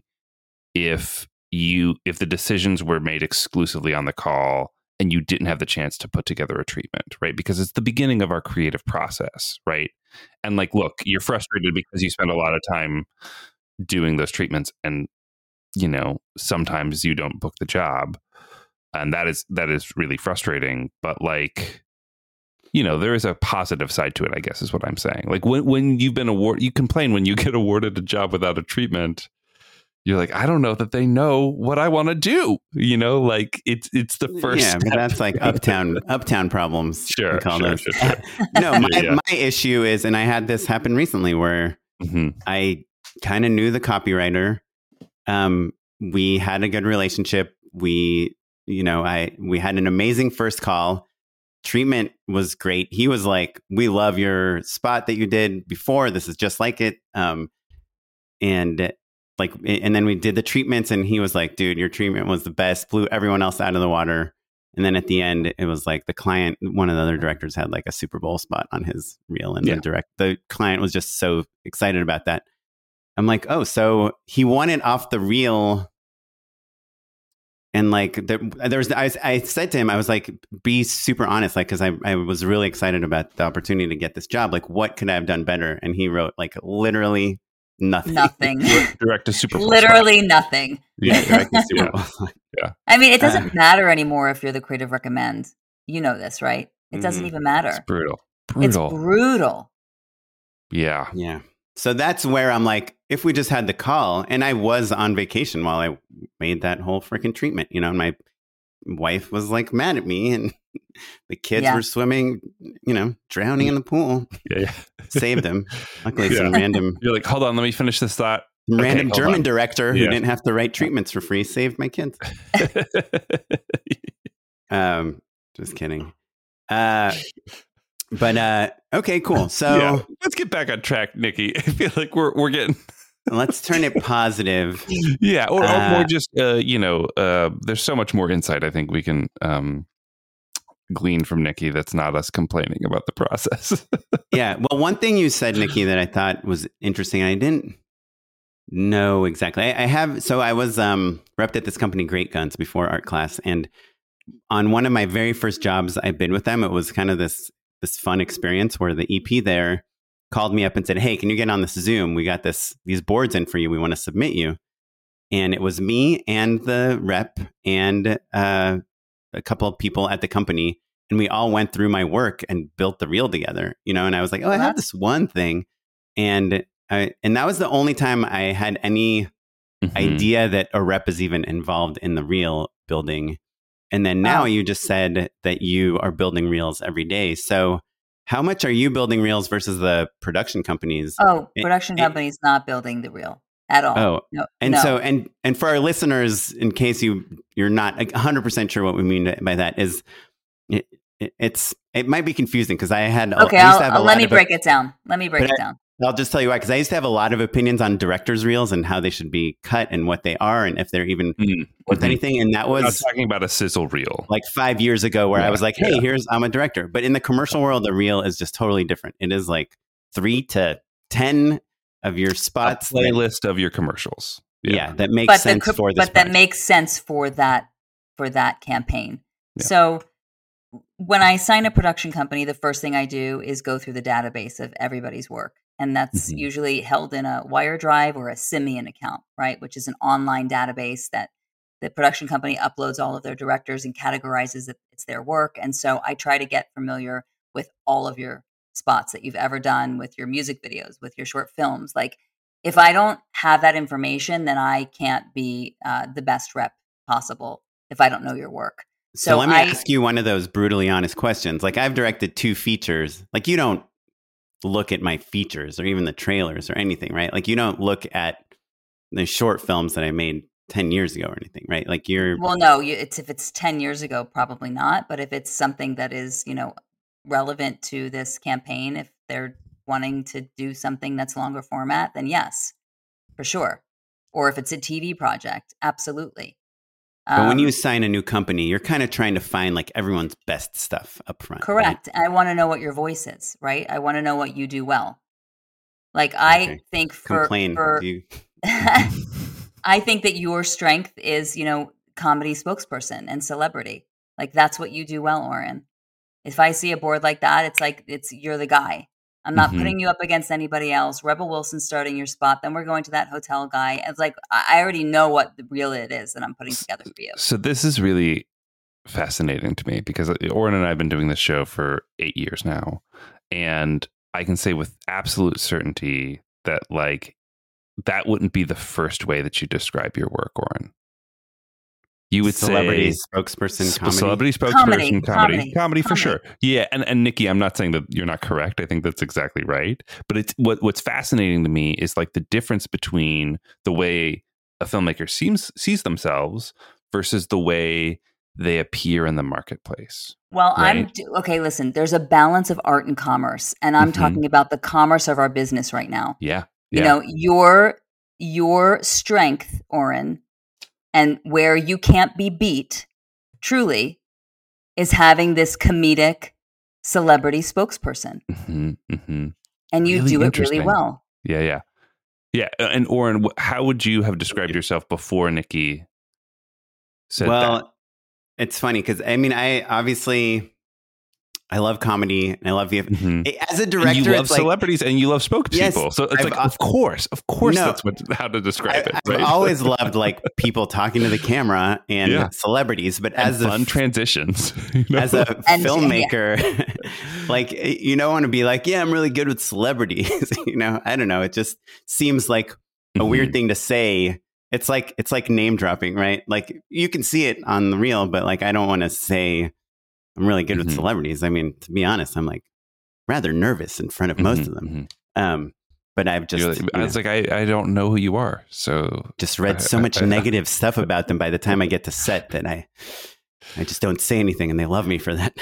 if you if the decisions were made exclusively on the call and you didn't have the chance to put together a treatment, right? Because it's the beginning of our creative process, right? And like, look, you're frustrated because you spend a lot of time doing those treatments, and you know, sometimes you don't book the job, and that is that is really frustrating. But like, you know, there is a positive side to it, I guess, is what I'm saying. Like, when when you've been awarded, you complain when you get awarded a job without a treatment. You're like, I don't know that they know what I want to do. You know, like it's it's the first. Yeah, but step. that's like uptown uptown problems. Sure, we call sure, those. sure, sure. No, my, Yeah. my issue is, and I had this happen recently where Mhm. I kind of knew the copywriter. Um, we had a good relationship. We, you know, I we had an amazing first call. Treatment was great. He was like, "We love your spot that you did before. This is just like it." Um, and like, and then we did the treatments, and he was like, "Dude, your treatment was the best. Blew everyone else out of the water." And then at the end, it was like the client, one of the other directors had like a Super Bowl spot on his reel, and Yeah. the direct, the client was just so excited about that. I'm like, oh, so he won it off the reel. And like, there, there was, I, I said to him, I was like, be super honest, like, because I, I was really excited about the opportunity to get this job. Like, what could I have done better? And he wrote like literally nothing. nothing. Direct to Super Bowl. Literally nothing. Yeah, Direct to Super Yeah. Bowl. I mean, it Uh. doesn't matter anymore if you're the creative recommend. You know this, right? It doesn't Mhm. even matter. It's brutal. It's Brutal. brutal. Yeah. Yeah. So that's where I'm like, if we just had the call, and I was on vacation while I made that whole freaking treatment, you know, and my wife was like mad at me, and the kids Yeah. were swimming, you know, drowning in the pool. Yeah. yeah. Saved them. Luckily, some Yeah. random, You're like, hold on, let me finish this thought. Okay, random hold German on. director who Yeah. didn't have to write treatments for free saved my kids. Um, just kidding. Uh, but uh, okay, cool. So yeah. Let's get back on track, Nikki. I feel like we're we're getting let's turn it positive. yeah, or, or Uh, more just uh, you know, uh, there's so much more insight I think we can um, glean from Nikki that's not us complaining about the process. Yeah. Well, one thing you said, Nikki, that I thought was interesting, and I didn't know exactly. I, I have, so I was um, repped at this company, Great Guns, before art class. And on one of my very first jobs I bid with them, it was kind of this this fun experience where the E P there called me up and said, "Hey, can you get on this Zoom? We got this these boards in for you. We want to submit you." and it was me and the rep and uh, a couple of people at the company, and we all went through my work and built the reel together. You know, and I was like, oh, I have this one thing, and I, and that was the only time I had any mm-hmm. idea that a rep is even involved in the reel building. And then now oh. you just said that you are building reels every day. So how much are you building reels versus the production companies? Oh, production it, companies it, not building the reel at all. Oh, no, and no. so, and, and for our listeners, in case you, you're not one hundred percent sure what we mean by that is it, it it's, it might be confusing because I had, okay, I used to have I'll, a let lot me of, break it down. Let me break it I, down. I'll just tell you why, because I used to have a lot of opinions on director's reels and how they should be cut and what they are and if they're even mm-hmm. worth anything. And that was I was talking about a sizzle reel like five years ago where yeah, I was like, hey, yeah. here's, I'm a director. But in the commercial world, a reel is just totally different. It is like three to ten of your spots. A playlist that, of your commercials. Yeah, yeah that makes but sense the, for this But project. that makes sense for that, for that campaign. Yeah. So when I sign a production company, the first thing I do is go through the database of everybody's work. And that's mm-hmm. usually held in a Wire Drive or a Simian account, right? Which is an online database that the production company uploads all of their directors and categorizes that it's their work. And so I try to get familiar with all of your spots that you've ever done, with your music videos, with your short films. Like if I don't have that information, then I can't be uh, the best rep possible if I don't know your work. So, so let me I, ask you one of those brutally honest questions. Like I've directed two features. Like you don't look at my features or even the trailers or anything, right? Like you don't look at the short films that I made ten years ago or anything, right? Like you're well, no, you, it's if it's ten years ago, probably not. But if it's something that is, you know, relevant to this campaign, if they're wanting to do something that's longer format, then yes, for sure. Or if it's a T V project, absolutely. But um, when you sign a new company, you're kind of trying to find like everyone's best stuff up front. Correct. Right? I want to know what your voice is, right? I want to know what you do well. Like I okay. think for, Complain. for you... I think that your strength is, you know, comedy spokesperson and celebrity. Like that's what you do well, Oren. If I see a board like that, it's like, it's, you're the guy. I'm not mm-hmm. putting you up against anybody else. Rebel Wilson's starting your spot. Then we're going to that hotel guy. It's like, I already know what the reel it is that I'm putting together for you. So this is really fascinating to me because Oren and I have been doing this show for eight years now. And I can say with absolute certainty that like, that wouldn't be the first way that you describe your work, Oren. You would celebrity say spokesperson, comedy. Celebrity spokesperson, comedy, comedy, comedy, comedy for comedy. sure. Yeah, and and Nikki, I'm not saying that you're not correct. I think that's exactly right. But it's what what's fascinating to me is like the difference between the way a filmmaker seems sees themselves versus the way they appear in the marketplace. Well, right? I'm okay. Listen, there's a balance of art and commerce, and I'm mm-hmm. talking about the commerce of our business right now. Yeah, you yeah. know your your strength, Oren. And where you can't be beat, truly, is having this comedic celebrity spokesperson. Mm-hmm, mm-hmm. And you really do it really well. Yeah, yeah. Yeah. And Oren, how would you have described yourself before Nikki said well, that? Well, it's funny because, I mean, I obviously... I love comedy and I love the mm-hmm. as a director. And you love it's like, celebrities and you love spokespeople. Yes, so it's I've, like, of course, of course, no, that's what how to describe I, it. I've right? always loved like people talking to the camera and yeah. celebrities, but and as fun a transitions, you know? as a and, filmmaker, yeah. like you don't want to be like, yeah, I'm really good with celebrities. you know, I don't know. It just seems like a mm-hmm. weird thing to say. It's like it's like name dropping, right? Like you can see it on the reel, but like I don't want to say. I'm really good mm-hmm. with celebrities. I mean, to be honest, I'm like rather nervous in front of most mm-hmm, of them. Mm-hmm. Um, but I've just, like, I was know, like, I, I don't know who you are. So just read so much negative stuff about them by the time I get to set that I, I just don't say anything and they love me for that.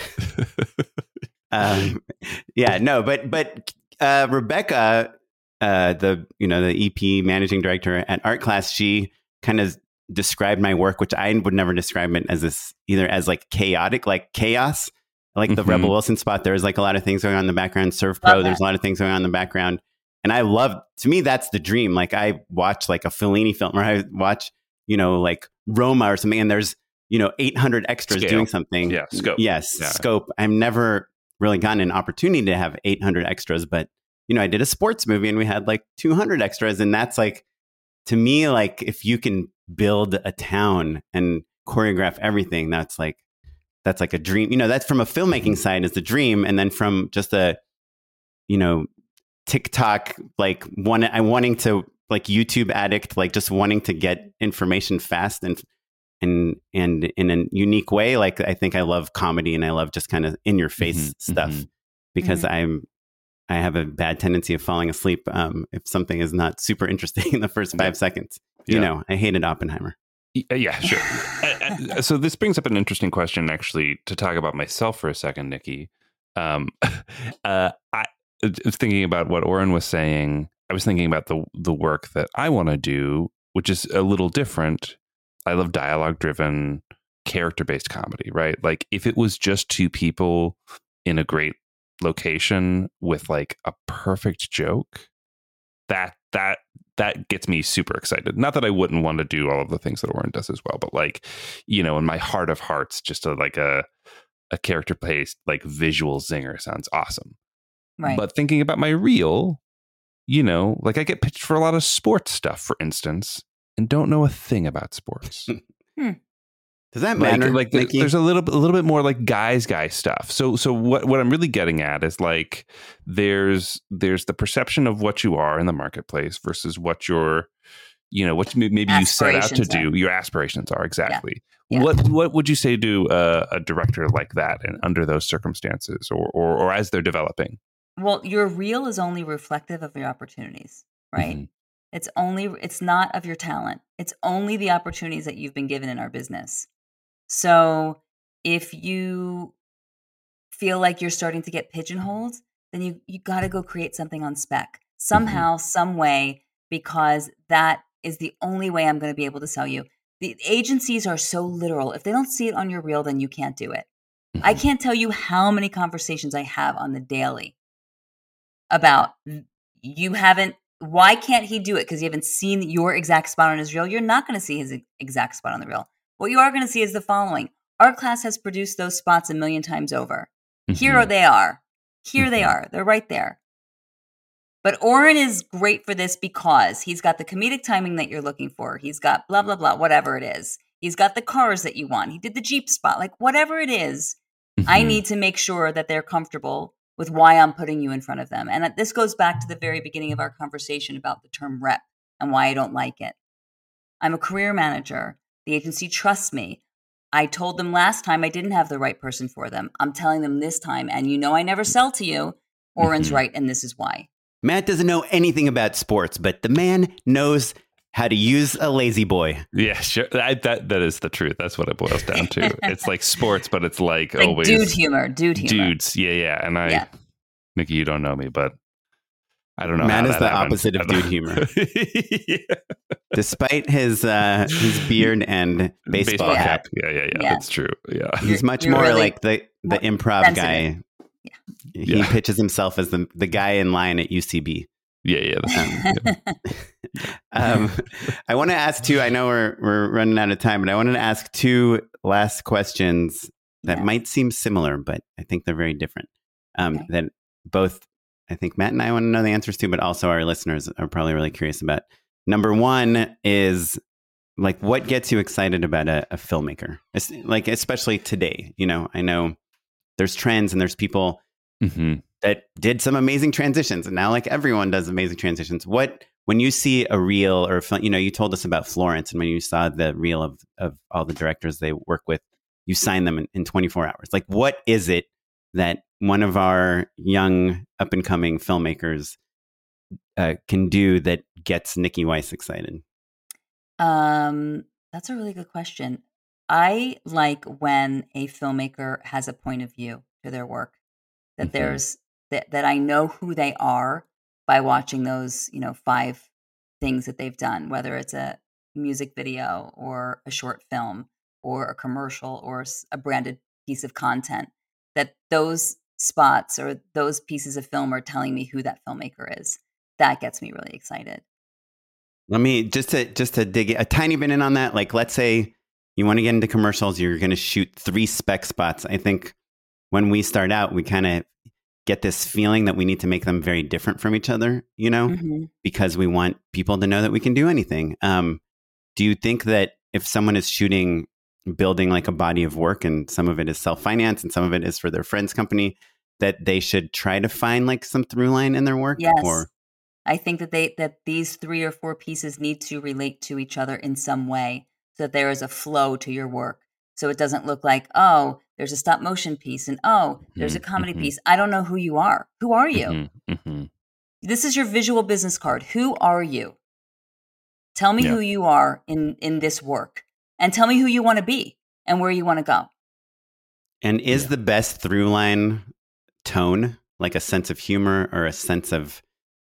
um, yeah, no, but, but uh, Rebecca, uh, the, you know, the E P managing director at Art Class, she kind of described my work, which I would never describe it as this either as like chaotic, like chaos, like the mm-hmm. Rebel Wilson spot. There's like a lot of things going on in the background. Surf Pro, there's a lot of things going on in the background. And I love, to me, that's the dream. Like I watch like a Fellini film or I watch, you know, like Roma or something. And there's, you know, eight hundred extras Scale. doing something. Yeah. Scope. Yes. Yeah. Scope. I've never really gotten an opportunity to have eight hundred extras, but you know, I did a sports movie and we had like two hundred extras and that's like, to me, like if you can build a town and choreograph everything, that's like that's like a dream. You know, that's from a filmmaking side is the dream, and then from just a, you know, TikTok like one I wanting to like YouTube addict, like just wanting to get information fast and and and in a unique way. Like I think I love comedy and I love just kind of in your face mm-hmm, stuff mm-hmm. because Mm-hmm. I'm I have a bad tendency of falling asleep um, if something is not super interesting in the first five yeah. seconds. You yeah. know, I hated Oppenheimer. Yeah, sure. uh, so this brings up an interesting question, actually, to talk about myself for a second, Nikki. Um, uh, I was thinking about what Oren was saying. I was thinking about the the work that I want to do, which is a little different. I love dialogue-driven, character-based comedy, right? Like if it was just two people in a great location with like a perfect joke, that that that gets me super excited. Not that I wouldn't want to do all of the things that Oren does as well, but like, you know, in my heart of hearts, just a, like a a character based like visual zinger sounds awesome. Right. But thinking about my reel, you know, like I get pitched for a lot of sports stuff, for instance, and don't know a thing about sports. hmm. Does that Like, matter? like Nikki? there's a little a little bit more like guys guy stuff. So so what what I'm really getting at is like there's there's the perception of what you are in the marketplace versus what your, you know, what maybe you set out to Aspirations do. Your aspirations are exactly. Yeah. Yeah. What what would you say to a, a director like that and under those circumstances or, or or as they're developing? Well, your reel is only reflective of your opportunities, right? Mhm. It's only, it's not of your talent. It's only the opportunities that you've been given in our business. So if you feel like you're starting to get pigeonholed, then you, you got to go create something on spec somehow, some way, because that is the only way I'm going to be able to sell you. The agencies are so literal. If they don't see it on your reel, then you can't do it. I can't tell you how many conversations I have on the daily about you haven't, why can't he do it? Because you haven't seen your exact spot on his reel. You're not going to see his exact spot on the reel. What you are going to see is the following. Our class has produced those spots a million times over. Mm-hmm. Here they are. Here Mm-hmm. they are. They're right there. But Oren is great for this because he's got the comedic timing that you're looking for. He's got blah, blah, blah, whatever it is. He's got the cars that you want. He did the Jeep spot. Like whatever it is, Mm-hmm. I need to make sure that they're comfortable with why I'm putting you in front of them. And this goes back to the very beginning of our conversation about the term rep and why I don't like it. I'm a career manager. The agency trusts me. I told them last time I didn't have the right person for them. I'm telling them this time, and you know I never sell to you. Oren's Mm-hmm. right, and this is why. Matt doesn't know anything about sports, but the man knows how to use a lazy boy. Yeah, sure. I, that that is the truth. That's what it boils down to. It's like sports, but it's like, Like always dude humor, dude humor. dudes. Yeah, yeah. And I, Yeah. Nikki, you don't know me, but I don't know. Matt how is that the happened. opposite of I don't- dude humor. Yeah. Despite his uh, his beard and baseball, cap, Yeah, yeah, yeah, Yeah. That's true. Yeah. he's You're- much you're more really like the the improv sensitive. guy. He Yeah. pitches himself as the the guy in line at U C B. Yeah, yeah. That's, yeah. Um, I want to ask two. I know we're we're running out of time, but I wanted to ask two last questions that Yeah. might seem similar, but I think they're very different. Um, Okay. That both I think Matt and I want to know the answers to, but also our listeners are probably really curious about. Number one is like, what gets you excited about a, a filmmaker? Es- Like, especially today. You know, I know there's trends and there's people Mhm. that did some amazing transitions, and now like everyone does amazing transitions. What when you see a reel or a film, you know, you told us about Florence, and when you saw the reel of of all the directors they work with, you sign them in, in twenty-four hours. Like, what is it that one of our young up and coming filmmakers uh, can do that gets Nikki Weiss excited? Um, that's a really good question. I like when a filmmaker has a point of view to their work, that Mhm. there's that, that I know who they are by watching those, you know, five things that they've done, whether it's a music video or a short film or a commercial or s- a branded piece of content, that those spots or those pieces of film are telling me who that filmmaker is. That gets me really excited. Let me just to just to dig a tiny bit in on that. Like, let's say you want to get into commercials, you're going to shoot three spec spots. I think when we start out, we kind of get this feeling that we need to make them very different from each other, you know, Mm-hmm. because we want people to know that we can do anything. Um, do you think that if someone is shooting, building like a body of work, and some of it is self-finance and some of it is for their friend's company, that they should try to find like some through line in their work? Yes. Or I think that they that these three or four pieces need to relate to each other in some way so that there is a flow to your work. So it doesn't look like, oh, there's a stop motion piece and oh, there's a comedy Mhm. piece. I don't know who you are. Who are you? Mm-hmm. Mm-hmm. This is your visual business card. Who are you? Tell me Yeah. who you are in in this work, and tell me who you want to be and where you want to go. And is Yeah. the best through line tone, like a sense of humor or a sense of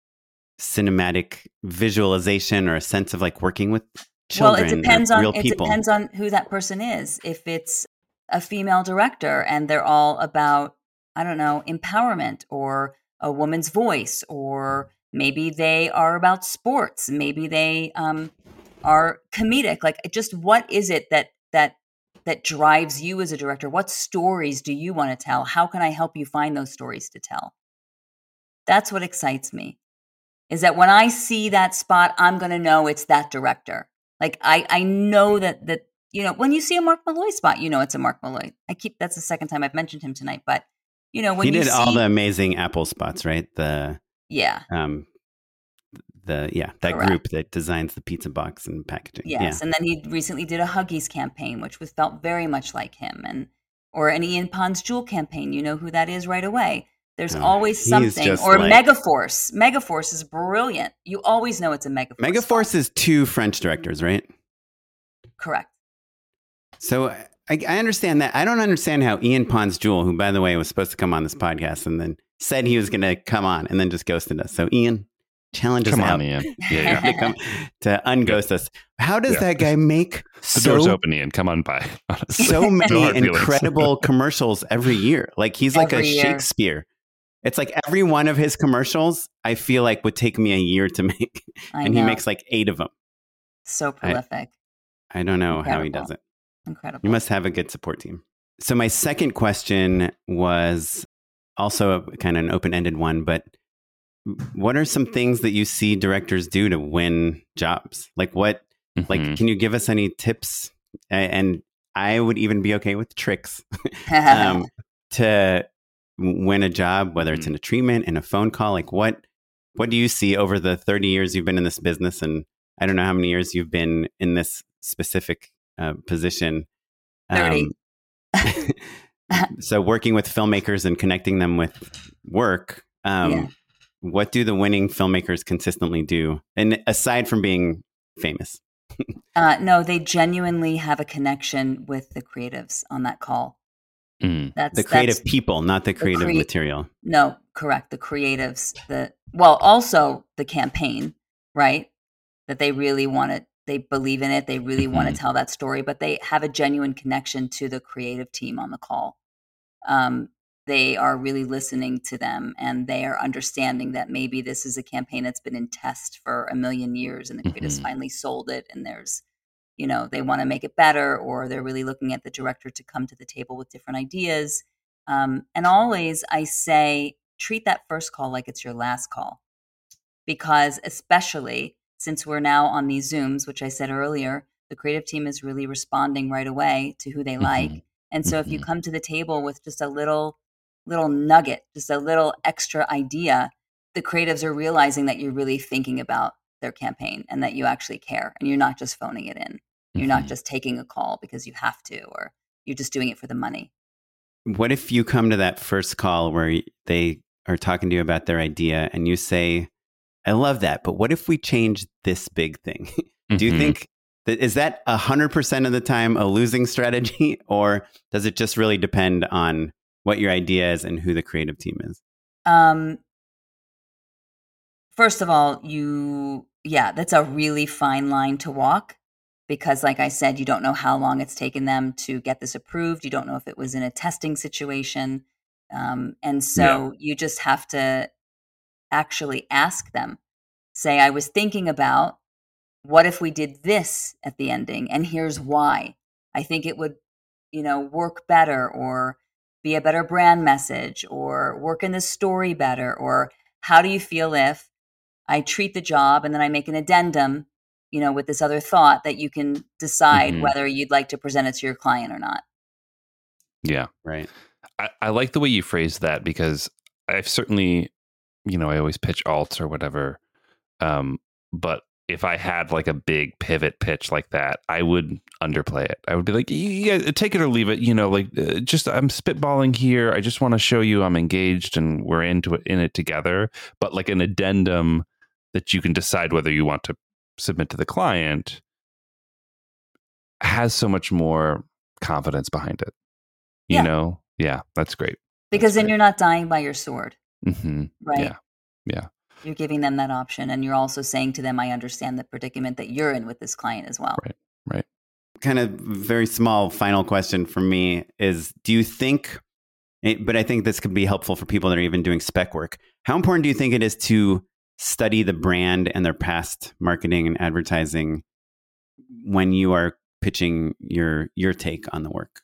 cinematic visualization or a sense of like working with children Well, it depends or on real it people? depends on who that person is. If it's a female director and they're all about, I don't know, empowerment or a woman's voice, or maybe they are about sports, maybe they um, are comedic. Like, just what is it that that that drives you as a director? What stories do you want to tell? How can I help you find those stories to tell? That's what excites me. Is that when I see that spot, I'm going to know it's that director. Like I, I know that that you know when you see a Mark Malloy spot, you know it's a Mark Malloy. I keep that's the second time I've mentioned him tonight, but you know when he you did see, all the amazing Apple spots, right? The yeah, um, the yeah that Correct. group that designs the pizza box and packaging. yes, and then he recently did a Huggies campaign, which was felt very much like him, and or an Ian Pons Jewel campaign. You know who that is right away. There's Oh, always he's something. just Or like- Megaforce. Megaforce is brilliant. You always know it's a Megaforce. Yeah. Megaforce spot. is two French directors, right? Correct. So I, I understand that. I don't understand how Ian Pons Jewel, who by the way was supposed to come on this podcast and then said he was going to come on and then just ghosted us. So Ian, challenge us Come out on, Ian. Yeah, yeah. to come to unghost us. How does Yeah. that guy make The so door's open, Ian. Come on by. Honestly. so No many hard feelings. incredible commercials every year? Like he's like Every a year. Shakespeare. It's like every one of his commercials, I feel like would take me a year to make, I and know. he makes like eight of them. So prolific. I don't know how he Incredible. does it. Incredible. You must have a good support team. So my second question was also a, kind of an open-ended one, but what are some things that you see directors do to win jobs? Like what, like, Mhm. can you give us any tips? A- And I would even be okay with tricks um, to win a job, whether it's in a treatment, in a phone call. Like what, what do you see over the thirty years you've been in this business? And I don't know how many years you've been in this specific uh, position. thirty. So working with filmmakers and connecting them with work, um, Yeah. what do the winning filmmakers consistently do? And aside from being famous, Uh, no, they genuinely have a connection with the creatives on that call. Mm. That's the creative that's, people, not the creative crea- material. No, correct. The creatives. The well, also the campaign, right? That they really want to. They believe in it. They really want Mhm. to tell that story, but they have a genuine connection to the creative team on the call. Um, they are really listening to them, and they are understanding that maybe this is a campaign that's been in test for a million years, and the creatives Mhm. finally sold it. And there's, you know, they want to make it better, or they're really looking at the director to come to the table with different ideas. Um, and always, I say, treat that first call like it's your last call, because especially since we're now on these Zooms, which I said earlier, the creative team is really responding right away to who they like. Mhm. And so if you Mhm. come to the table with just a little little nugget, just a little extra idea, the creatives are realizing that you're really thinking about their campaign and that you actually care, and you're not just phoning it in. You're not Mhm. just taking a call because you have to, or you're just doing it for the money. What if you come to that first call where they are talking to you about their idea and you say, I love that, but what if we change this big thing? Do you Mhm. think that is that one hundred percent of the time a losing strategy, or does it just really depend on what your idea is and who the creative team is? Um, first of all, you, yeah, that's a really fine line to walk, because, like I said, you don't know how long it's taken them to get this approved. You don't know if it was in a testing situation. Um, and so you just have to actually ask them, say, I was thinking about, what if we did this at the ending? And here's why. I think it would, you know, work better, or be a better brand message, or work in the story better? Or how do you feel if I treat the job and then I make an addendum, you know, with this other thought that you can decide Mhm. whether you'd like to present it to your client or not? Yeah. Right. I, I like the way you phrased that, because I've certainly, you know, I always pitch alts or whatever. Um, but if I had like a big pivot pitch like that, I would underplay it. I would be like, yeah, take it or leave it. You know, like uh, just I'm spitballing here. I just want to show you I'm engaged and we're into it in it together. But like an addendum that you can decide whether you want to submit to the client has so much more confidence behind it. You Yeah. know? Yeah, that's great. Because That's then great. you're not dying by your sword, Mm-hmm. right? Yeah. Yeah. You're giving them that option, and you're also saying to them, I understand the predicament that you're in with this client as well. Right. Right. Kind of very small final question for me is, do you think, but I think this could be helpful for people that are even doing spec work. How important do you think it is to study the brand and their past marketing and advertising when you are pitching your your take on the work?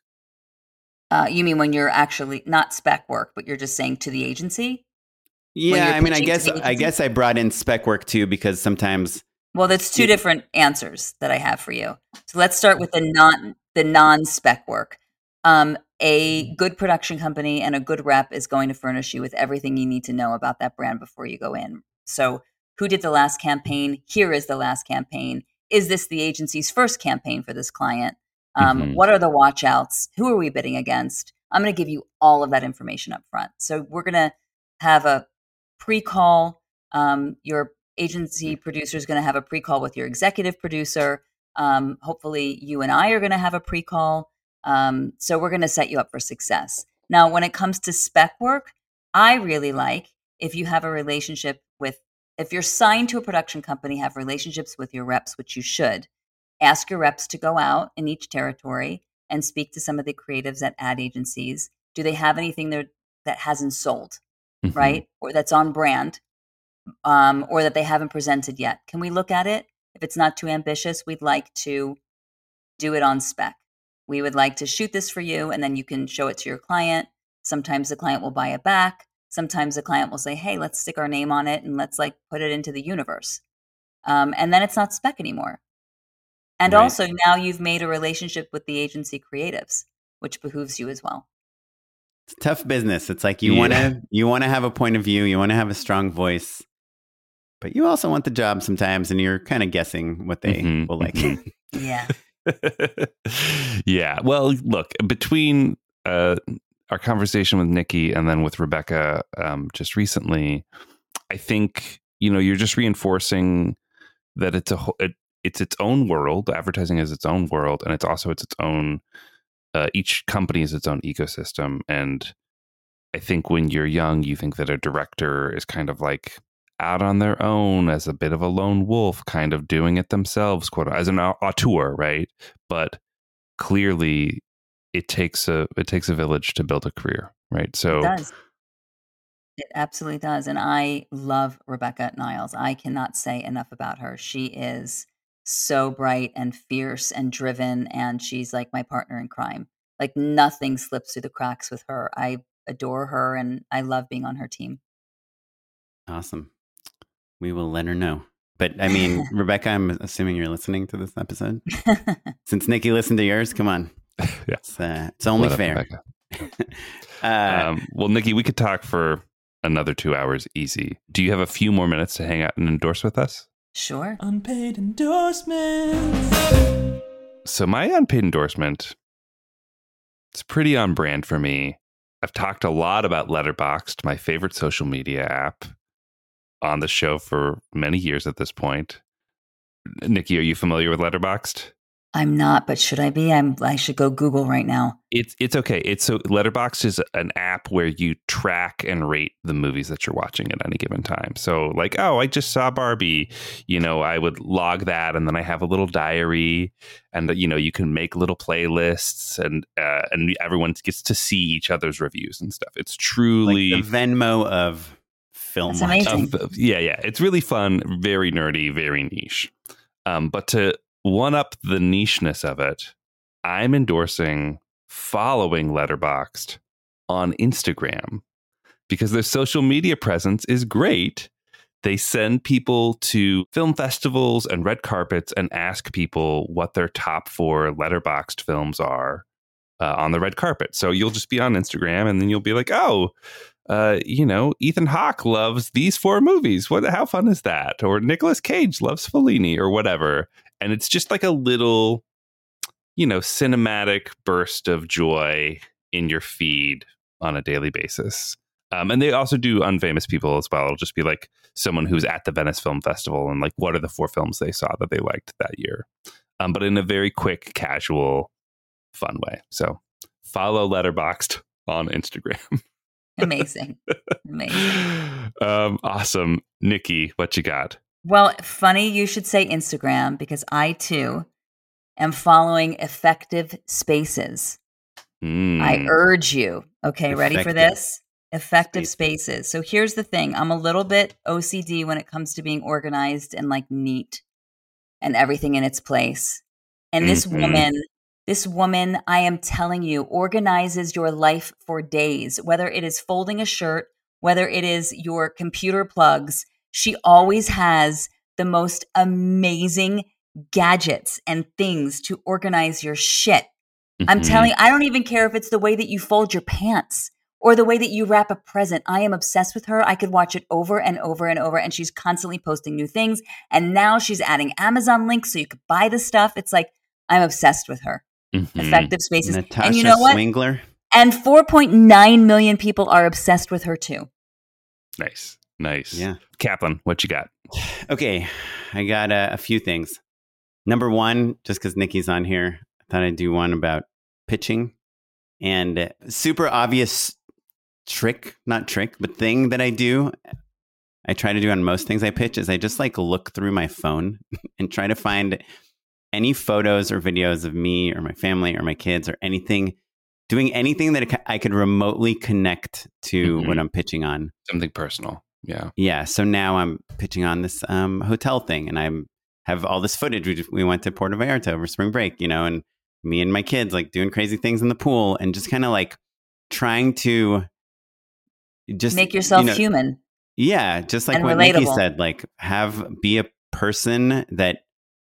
Uh, you mean when you're actually not spec work, but you're just saying to the agency? Yeah, I mean, I pitching to guess the I agency? guess I brought in spec work too, because sometimes Well, that's two You- different answers that I have for you. So let's start with the non the non spec work. Um, a good production company and a good rep is going to furnish you with everything you need to know about that brand before you go in. So, who did the last campaign? Here is the last campaign. Is this the agency's first campaign for this client? Um, Mhm. What are the watch outs? Who are we bidding against? I'm going to give you all of that information up front. So, we're going to have a pre-call. Um, your agency producer is going to have a pre-call with your executive producer. Um, hopefully, you and I are going to have a pre-call. Um, so we're going to set you up for success. Now, when it comes to spec work, I really like if you have a relationship with, if you're signed to a production company, have relationships with your reps, which you should. Ask your reps to go out in each territory and speak to some of the creatives at ad agencies. Do they have anything there that hasn't sold, Mhm. right? Or that's on brand, um, or that they haven't presented yet? Can we look at it? If it's not too ambitious, we'd like to do it on spec. We would like to shoot this for you, and then you can show it to your client. Sometimes the client will buy it back. Sometimes the client will say, hey, let's stick our name on it and let's like put it into the universe. Um, and then it's not spec anymore. And Right. also now you've made a relationship with the agency creatives, which behooves you as well. It's tough business. It's like you Yeah. want to you want to have a point of view, you want to have a strong voice, but you also want the job sometimes, and you're kind of guessing what they Mhm, will like. mhm. Yeah. Yeah. Well, look, between uh, our conversation with Nikki and then with Rebecca um, just recently, I think, you know, you're just reinforcing that it's a whole, it, it's its own world. Advertising is its own world, and it's also it's its own. Uh, each company is its own ecosystem, and I think when you're young, you think that a director is kind of like out on their own as a bit of a lone wolf, kind of doing it themselves, quote, as an auteur, right? But clearly, it takes a it takes a village to build a career, right? So It does. It absolutely does. And I love Rebecca Niles. I cannot say enough about her. She is so bright and fierce and driven, and she's like my partner in crime. Like nothing slips through the cracks with her. I adore her, and I love being on her team. Awesome. We will let her know. But I mean, Rebecca, I'm assuming you're listening to this episode. Since Nikki listened to yours, come on. yeah, It's, uh, it's only Let up, fair. Rebecca. uh, Um, well, Nikki, we could talk for another two hours easy. Do you have a few more minutes to hang out and endorse with us? Sure. Unpaid endorsements. So my unpaid endorsement, it's pretty on brand for me. I've talked a lot about Letterboxd, my favorite social media app, on the show for many years at this point. Nikki, are you familiar with Letterboxd? I'm not, but should I be? I'm I should go Google right now. It's it's okay. It's so Letterboxd is an app where you track and rate the movies that you're watching at any given time. So like, oh, I just saw Barbie, you know, I would log that, and then I have a little diary, and you know, you can make little playlists, and uh, and everyone gets to see each other's reviews and stuff. It's truly like the Venmo of film That's watching. amazing. of- yeah, yeah. It's really fun, very nerdy, very niche. Um, but to one up the nicheness of it, I'm endorsing following Letterboxd on Instagram because their social media presence is great. They send people to film festivals and red carpets and ask people what their top four Letterboxd films are uh, on the red carpet. So you'll just be on Instagram and then you'll be like, oh, uh, you know, Ethan Hawke loves these four movies. What? How fun is that? Or Nicolas Cage loves Fellini or whatever. And it's just like a little, you know, cinematic burst of joy in your feed on a daily basis. Um, and they also do unfamous people as well. It'll just be like someone who's at the Venice Film Festival and like, what are the four films they saw that they liked that year? Um, but in a very quick, casual, fun way. So follow Letterboxd on Instagram. Amazing. Amazing. Um, awesome. Nikki, what you got? Well, funny you should say Instagram because I too am following Effective Spaces. Mm. I urge you. Okay, Effective. ready for this? Effective Spaces. Spaces. So here's the thing. I'm a little bit O C D when it comes to being organized and like neat and everything in its place. And this Mhm. woman, this woman, I am telling you, organizes your life for days, whether it is folding a shirt, whether it is your computer plugs. She always has the most amazing gadgets and things to organize your shit. I'm Mhm. telling you, I don't even care if it's the way that you fold your pants or the way that you wrap a present. I am obsessed with her. I could watch it over and over and over. And she's constantly posting new things. And now she's adding Amazon links so you could buy the stuff. It's like, I'm obsessed with her. Mhm. Effective Spaces. Natasha and you know what? Swingler. And four point nine million people are obsessed with her too. Nice. Nice. Yeah. Kaplan, what you got? Okay, I got uh, a few things. Number one, just because Nikki's on here, I thought I'd do one about pitching. And uh, super obvious trick, not trick, but thing that I do, I try to do on most things I pitch is I just like look through my phone and try to find any photos or videos of me or my family or my kids or anything, doing anything that I could remotely connect to Mhm. what I'm pitching on. Something personal. Yeah. Yeah. So now I'm pitching on this um, hotel thing and I have all this footage. We, just, we went to Puerto Vallarta over spring break, you know, and me and my kids like doing crazy things in the pool and just kind of like trying to just Make yourself you know, human. Yeah. Just like and what Nikki relatable. said, like have be a person that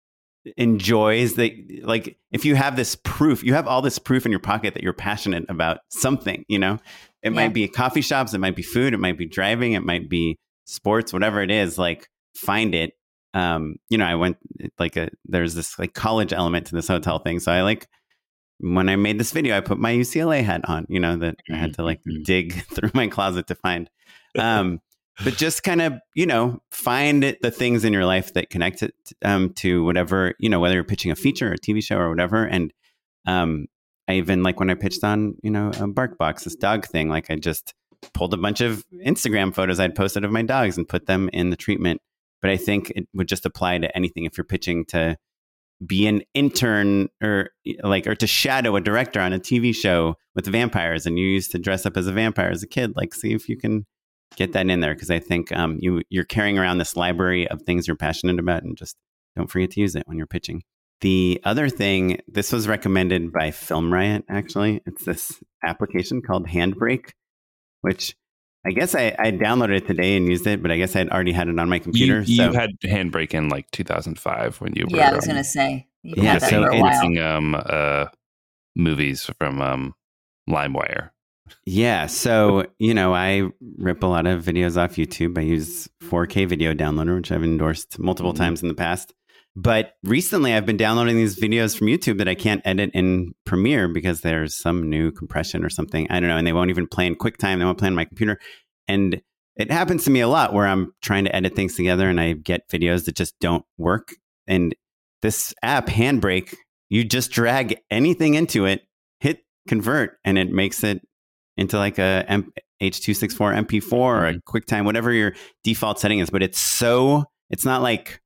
enjoys the, like if you have this proof, you have all this proof in your pocket that you're passionate about something, you know, it Yeah. might be coffee shops, it might be food, it might be driving, it might be sports, whatever it is, like find it. Um, you know, I went like a, there's this like college element to this hotel thing. So I like, when I made this video, I put my U C L A hat on, you know, that I had to like Mhm. dig through my closet to find. Um, but just kind of, you know, find it, the things in your life that connect it um, to whatever, you know, whether you're pitching a feature or a T V show or whatever. And um, I even like when I pitched on, you know, a BarkBox, this dog thing, like I just pulled a bunch of Instagram photos I'd posted of my dogs and put them in the treatment. But I think it would just apply to anything. If you're pitching to be an intern or like, or to shadow a director on a T V show with vampires and you used to dress up as a vampire as a kid, like see if you can get that in there. Cause I think um, you, you're carrying around this library of things you're passionate about and just don't forget to use it when you're pitching. The other thing, this was recommended by Film Riot, actually. It's this application called Handbrake, which I guess I, I downloaded it today and used it, but I guess I'd already had it on my computer. You, so you had Handbrake in like two thousand five when you were Yeah, I was um, going to say. You've Yeah, had that so for a it's- while. making um, uh, movies from um, LimeWire. Yeah. So, you know, I rip a lot of videos off YouTube. I use four K video downloader, which I've endorsed multiple Mm-hmm. times in the past. But recently I've been downloading these videos from YouTube that I can't edit in Premiere because there's some new compression or something. I don't know. And they won't even play in QuickTime. They won't play on my computer. And it happens to me a lot where I'm trying to edit things together and I get videos that just don't work. And this app, Handbrake, you just drag anything into it, hit convert, and it makes it into like a M- H two sixty-four M P four or a QuickTime, whatever your default setting is. But it's so, it's not like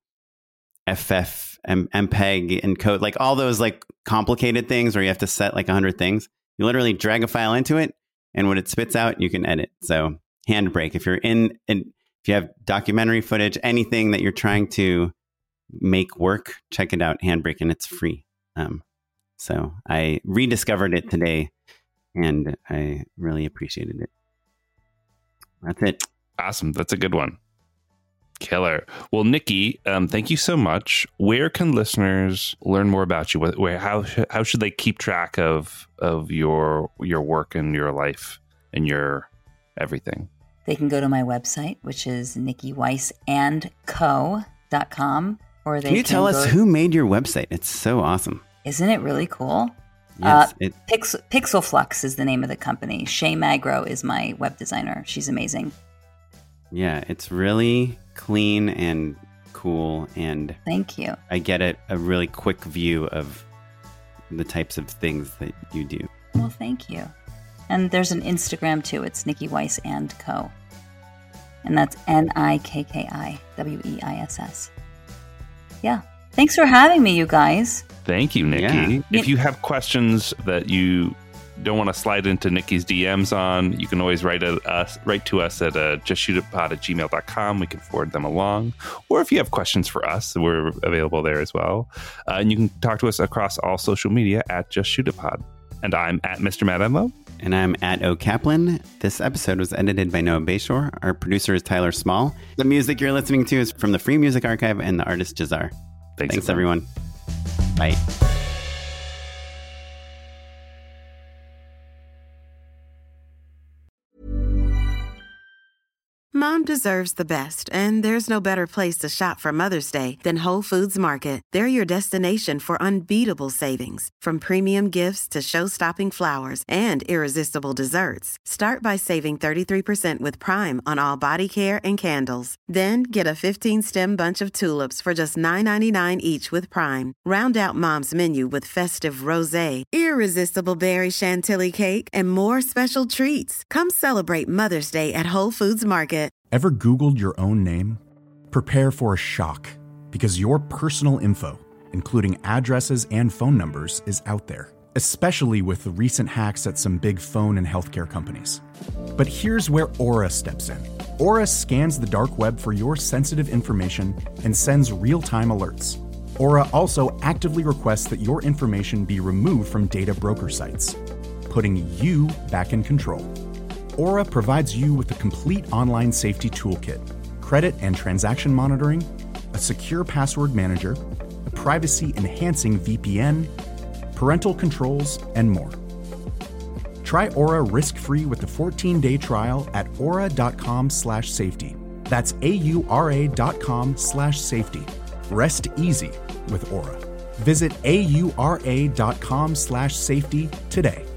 F F, M- MPEG, encode, like all those like complicated things where you have to set like a hundred things. You literally drag a file into it and when it spits out, you can edit. So Handbrake, if you're in, in if you have documentary footage, anything that you're trying to make work, check it out, Handbrake, and it's free. Um, so I rediscovered it today and I really appreciated it. That's it. Awesome. That's a good one. Killer. Well, Nikki, um, thank you so much. Where can listeners learn more about you? Where, how, how should they keep track of of your your work and your life and your everything? They can go to my website, which is nikki weiss and co dot com. Or they can you can tell us to, who made your website? It's so awesome. Isn't it really cool? Yes. Uh, it, Pix, Pixelflux is the name of the company. Shay Magro is my web designer. She's amazing. Yeah, it's really clean and cool, and thank you. I get a, a really quick view of the types of things that you do. Well, thank you. And there's an Instagram too. It's Nikki Weiss and Co. And that's N I K K I W E I S S. Yeah. Thanks for having me, you guys. Thank you, Nikki. Yeah. If you have questions that you don't want to slide into Nikki's D Ms on, you can always write at us, write to us at uh, justshootitpod at gmail dot com. We can forward them along. Or if you have questions for us, we're available there as well. Uh, and you can talk to us across all social media at justshootitpod. And I'm at Mister Matt Enlow. And I'm at O Kaplan. This episode was edited by Noah Bayshore. Our producer is Tyler Small. The music you're listening to is from the Free Music Archive and the artist Jazar. Thanks, Thanks everyone. Bye. Mom deserves the best, and there's no better place to shop for Mother's Day than Whole Foods Market. They're your destination for unbeatable savings, from premium gifts to show-stopping flowers and irresistible desserts. Start by saving thirty-three percent with Prime on all body care and candles. Then get a fifteen-stem bunch of tulips for just nine ninety-nine each with Prime. Round out Mom's menu with festive rosé, irresistible berry chantilly cake, and more special treats. Come celebrate Mother's Day at Whole Foods Market. Ever Googled your own name? Prepare for a shock, because your personal info, including addresses and phone numbers, is out there, especially with the recent hacks at some big phone and healthcare companies. But here's where Aura steps in. Aura scans the dark web for your sensitive information and sends real-time alerts. Aura also actively requests that your information be removed from data broker sites, putting you back in control. Aura provides you with a complete online safety toolkit, credit and transaction monitoring, a secure password manager, a privacy-enhancing V P N, parental controls, and more. Try Aura risk-free with a fourteen-day trial at aura.com slash safety. That's A-U-R-A dot com slash safety. Rest easy with Aura. Visit A-U-R-A dot com slash safety today.